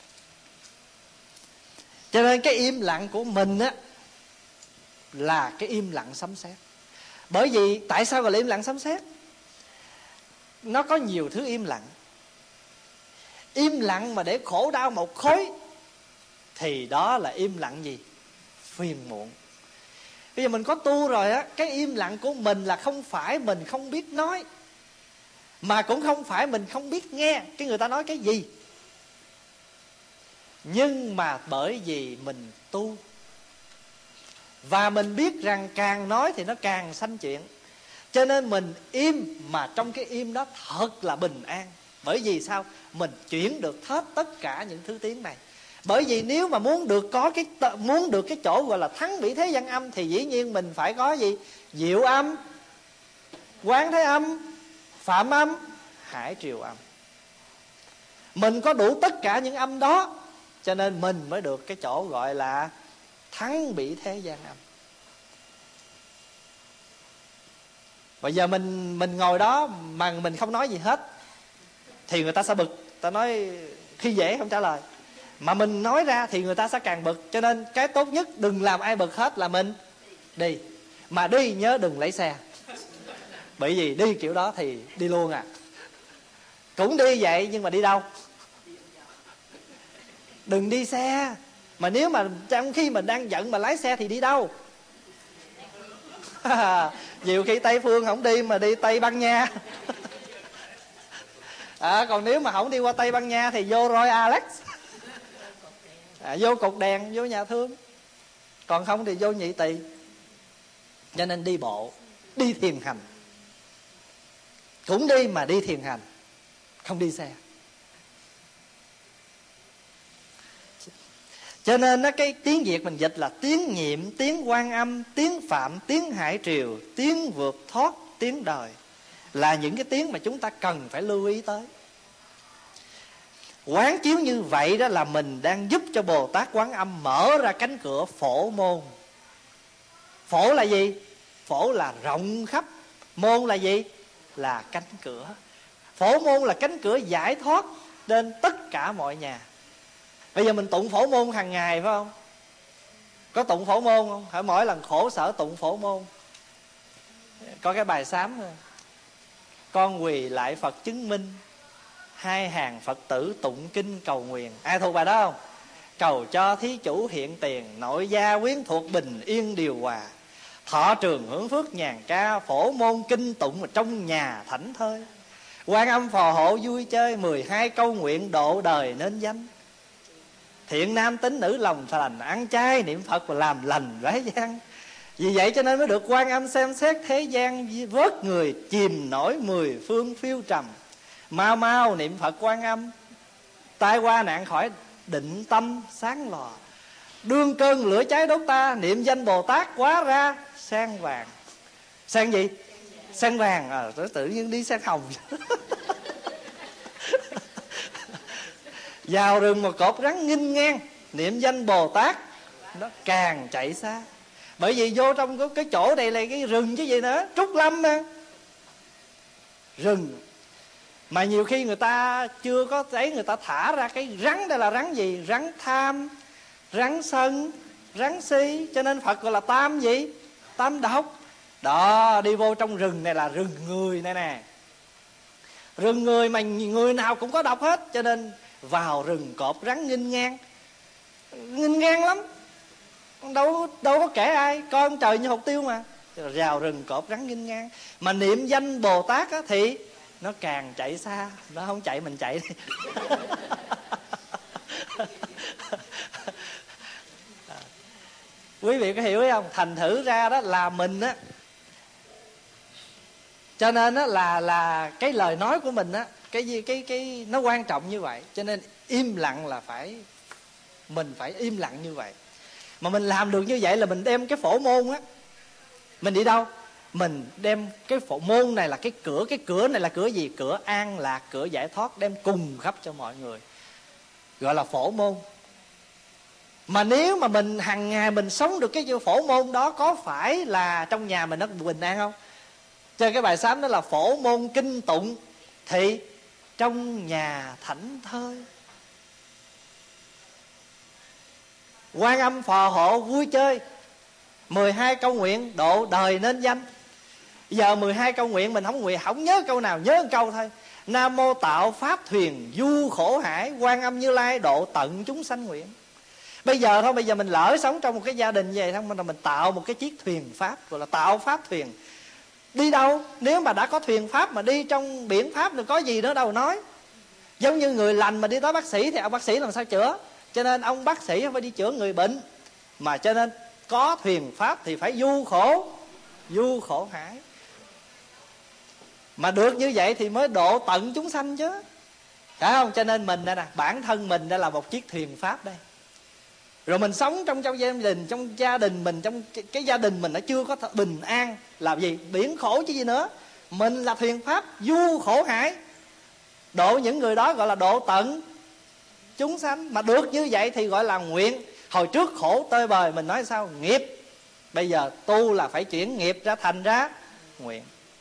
Cho nên cái im lặng của mình á là cái im lặng sấm sét. Bởi vì tại sao gọi là im lặng sấm sét? Nó có nhiều thứ im lặng. Im lặng mà để khổ đau một khối thì đó là im lặng gì? Phiền muộn. Bây giờ mình có tu rồi á, cái im lặng của mình là không phải mình không biết nói, mà cũng không phải mình không biết nghe cái người ta nói cái gì. Nhưng mà bởi vì mình tu, và mình biết rằng càng nói thì nó càng sanh chuyện, cho nên mình im, mà trong cái im đó thật là bình an. Bởi vì sao? Mình chuyển được hết tất cả những thứ tiếng này. Bởi vì nếu mà muốn được có cái muốn được cái chỗ gọi là thắng bỉ thế gian âm thì dĩ nhiên mình phải có gì? Diệu âm, quán thế âm, phạm âm, hải triều âm. Mình có đủ tất cả những âm đó, cho nên mình mới được cái chỗ gọi là thắng bỉ thế gian âm. Bây giờ mình mình ngồi đó mà mình không nói gì hết thì người ta sẽ bực, ta nói khi dễ không trả lời. Mà mình nói ra thì người ta sẽ càng bực. Cho nên cái tốt nhất đừng làm ai bực hết là mình đi. Mà đi nhớ đừng lấy xe, bởi vì đi kiểu đó thì đi luôn à. Cũng đi vậy nhưng mà đi đâu? Đừng đi xe. Mà nếu mà trong khi mình đang giận mà lái xe thì đi đâu? Nhiều khi Tây Phương không đi mà đi Tây Ban Nha. À, còn nếu mà không đi qua Tây Ban Nha thì vô Royal Alex, à, vô cột đèn, vô nhà thương. Còn không thì vô Nhị Tỳ. Cho nên đi bộ, đi thiền hành, cũng đi mà đi thiền hành, không đi xe. Cho nên nó cái tiếng Việt mình dịch là tiếng nhiệm, tiếng Quan Âm, tiếng Phạm, tiếng Hải Triều, tiếng vượt thoát, tiếng đời, là những cái tiếng mà chúng ta cần phải lưu ý tới. Quán chiếu như vậy đó là mình đang giúp cho Bồ Tát Quán Âm mở ra cánh cửa phổ môn. Phổ là gì? Phổ là rộng khắp. Môn là gì? Là cánh cửa. Phổ môn là cánh cửa giải thoát đến tất cả mọi nhà. Bây giờ mình tụng phổ môn hàng ngày phải không? Có tụng phổ môn không? Hãy mỗi lần khổ sở tụng phổ môn. Có cái bài sám thôi: con quỳ lại Phật chứng minh, hai hàng Phật tử tụng kinh cầu nguyện. Ai thuộc bài đó không? Cầu cho thí chủ hiện tiền, nội gia quyến thuộc bình yên điều hòa, thọ trường hưởng phước nhàn ca, phổ môn kinh tụng mà trong nhà thảnh thơi. Quan Âm phò hộ vui chơi, mười hai câu nguyện độ đời nên danh. Thiện nam tín nữ lòng lành, ăn chay niệm Phật và làm lành rải gian. Vì vậy cho nên mới được Quan Âm xem xét thế gian, vớt người chìm nổi mười phương phiêu trầm. Mau mau niệm Phật Quan Âm, tai qua nạn khỏi, định tâm sáng lò. Đương cơn lửa cháy đốt ta, niệm danh Bồ Tát quá ra sang vàng. Sang gì? Sang vàng. À, tự nhiên đi sang hồng. Vào rừng mà cọp rắn nghinh ngang, niệm danh Bồ Tát nó càng chạy xa. Bởi vì vô trong cái, cái chỗ này là cái rừng chứ gì nữa, trúc lâm mà. Rừng mà nhiều khi người ta chưa có thấy, người ta thả ra cái rắn. Đây là rắn gì? Rắn tham, rắn sân, rắn si. Cho nên Phật gọi là tam gì? Tam độc. Đó, đi vô trong rừng này là rừng người này nè. Rừng người mà người nào cũng có độc hết. Cho nên vào rừng cọp rắn nghinh ngang. Nghinh ngang lắm, đâu, đâu có kể ai, con trời như hột tiêu mà. Vào rừng cọp rắn nghinh ngang. Mà niệm danh Bồ Tát á, thì nó càng chạy xa. Nó không chạy mình chạy đi. Quý vị có hiểu không? Thành thử ra đó là mình á, cho nên á là là cái lời nói của mình á, cái gì cái cái nó quan trọng như vậy. Cho nên im lặng là phải, mình phải im lặng như vậy. Mà mình làm được như vậy là mình đem cái phổ môn á, mình đi đâu? Mình đem cái phổ môn này là cái cửa. Cái cửa này là cửa gì? Cửa an lạc, cửa giải thoát, đem cùng khắp cho mọi người, gọi là phổ môn. Mà nếu mà mình hàng ngày mình sống được cái phổ môn đó, có phải là trong nhà mình nó bình an không? Cho cái bài sám đó là phổ môn kinh tụng, thì trong nhà thảnh thơi. Quan Âm phò hộ vui chơi, mười hai câu nguyện độ đời nên danh. Giờ mười hai câu nguyện mình không nguyện, không nhớ câu nào, nhớ một câu thôi. Nam mô tạo pháp thuyền du khổ hải, Quan Âm Như Lai độ tận chúng sanh nguyện. Bây giờ thôi, bây giờ mình lỡ sống trong một cái gia đình vậy không, mình tạo một cái chiếc thuyền pháp, gọi là tạo pháp thuyền. Đi đâu? Nếu mà đã có thuyền pháp mà đi trong biển pháp thì có gì nữa đâu nói. Giống như người lành mà đi tới bác sĩ thì ông bác sĩ làm sao chữa? Cho nên ông bác sĩ không phải đi chữa người bệnh, mà cho nên có thuyền pháp thì phải du khổ, du khổ hải. Mà được như vậy thì mới độ tận chúng sanh chứ, phải không? Cho nên mình đây nè, bản thân mình đây là một chiếc thuyền pháp đây. Rồi mình sống trong trong gia đình, trong gia đình mình, trong cái, cái gia đình mình nó chưa có bình an, làm gì? Biển khổ chứ gì nữa. Mình là thuyền pháp du khổ hải, độ những người đó gọi là độ tận chúng sanh. Mà được như vậy thì gọi là nguyện. Hồi trước khổ tơi bời, mình nói sao? Nghiệp. Bây giờ tu là phải chuyển nghiệp ra thành ra nguyện.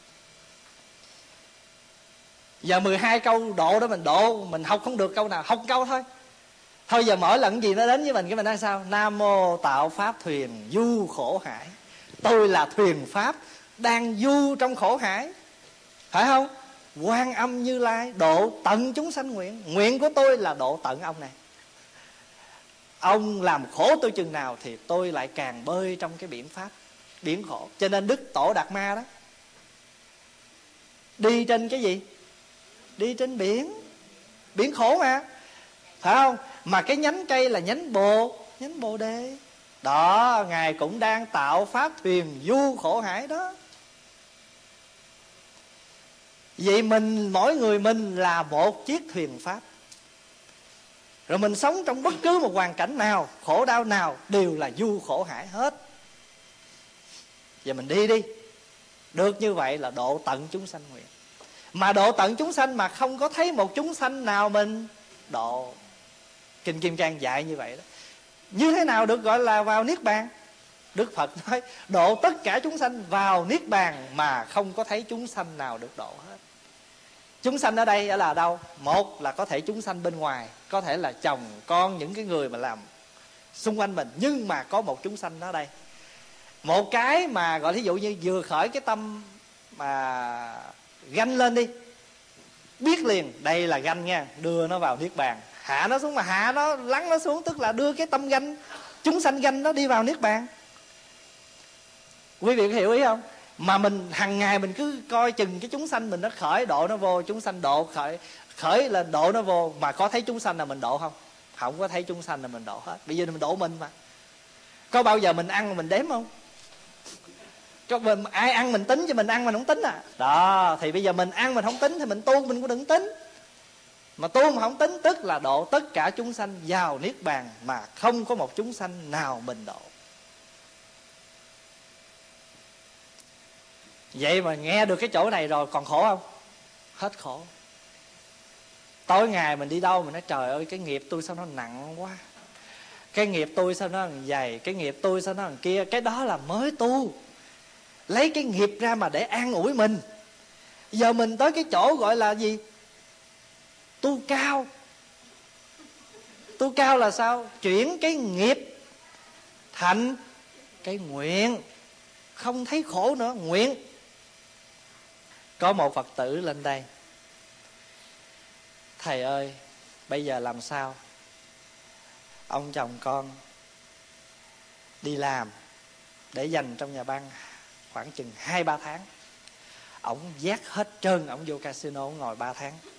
Giờ mười hai câu độ đó mình độ, mình học không được câu nào, học câu thôi. Thôi giờ mỗi lần gì nó đến với mình, cái mình nói sao? Nam mô tạo pháp thuyền du khổ hải. Tôi là thuyền pháp đang du trong khổ hải, phải không? Quan Âm Như Lai độ tận chúng sanh nguyện. Nguyện của tôi là độ tận ông này. Ông làm khổ tôi chừng nào thì tôi lại càng bơi trong cái biển pháp, biển khổ. Cho nên Đức Tổ Đạt Ma đó đi trên cái gì? Đi trên biển, biển khổ mà, phải không? Mà cái nhánh cây là nhánh bồ, nhánh bồ đề. Đó, Ngài cũng đang tạo pháp thuyền du khổ hải đó. Vậy mình, mỗi người mình là một chiếc thuyền pháp. Rồi mình sống trong bất cứ một hoàn cảnh nào, khổ đau nào, đều là du khổ hải hết. Giờ mình đi đi. Được như vậy là độ tận chúng sanh nguyện. Mà độ tận chúng sanh mà không có thấy một chúng sanh nào mình độ. Kinh Kim Cang dạy như vậy đó. Như thế nào được gọi là vào Niết Bàn? Đức Phật nói độ tất cả chúng sanh vào Niết Bàn mà không có thấy chúng sanh nào được độ hết. Chúng sanh ở đây là đâu? Một là có thể chúng sanh bên ngoài, có thể là chồng, con, những cái người mà làm xung quanh mình. Nhưng mà có một chúng sanh ở đây, một cái mà gọi thí dụ như vừa khởi cái tâm mà ganh lên đi, biết liền đây là ganh nha, đưa nó vào Niết Bàn. Hạ nó xuống, mà hạ nó, lắng nó xuống, tức là đưa cái tâm ganh, chúng sanh ganh nó đi vào Niết Bàn. Quý vị có hiểu ý không? Mà mình hàng ngày mình cứ coi chừng cái chúng sanh mình nó khởi, độ nó vô. Chúng sanh độ khởi, khởi là độ nó vô. Mà có thấy chúng sanh là mình độ không? Không có thấy chúng sanh là mình độ hết. Bây giờ mình độ mình mà. Có bao giờ mình ăn mà mình đếm không? Có mình, ai ăn mình tính, chứ mình ăn mình không tính à. Đó, thì bây giờ mình ăn mình không tính thì mình tu mình cũng đừng tính. Mà tu mà không tính tức là độ tất cả chúng sanh vào Niết Bàn mà không có một chúng sanh nào mình độ. Vậy mà nghe được cái chỗ này rồi còn khổ không? Hết khổ. Tối ngày mình đi đâu mình nói trời ơi cái nghiệp tôi sao nó nặng quá, cái nghiệp tôi sao nó làm dày, cái nghiệp tôi sao nó làm kia. Cái đó là mới tu, lấy cái nghiệp ra mà để an ủi mình. Giờ mình tới cái chỗ gọi là gì? Tu cao. Tu cao là sao? Chuyển cái nghiệp thành cái nguyện, không thấy khổ nữa, nguyện. Có một Phật tử lên đây: thầy ơi, bây giờ làm sao? Ông chồng con đi làm để dành trong nhà băng khoảng chừng hai ba tháng. Ổng vét hết trơn, ổng vô casino ổng ngồi ba tháng.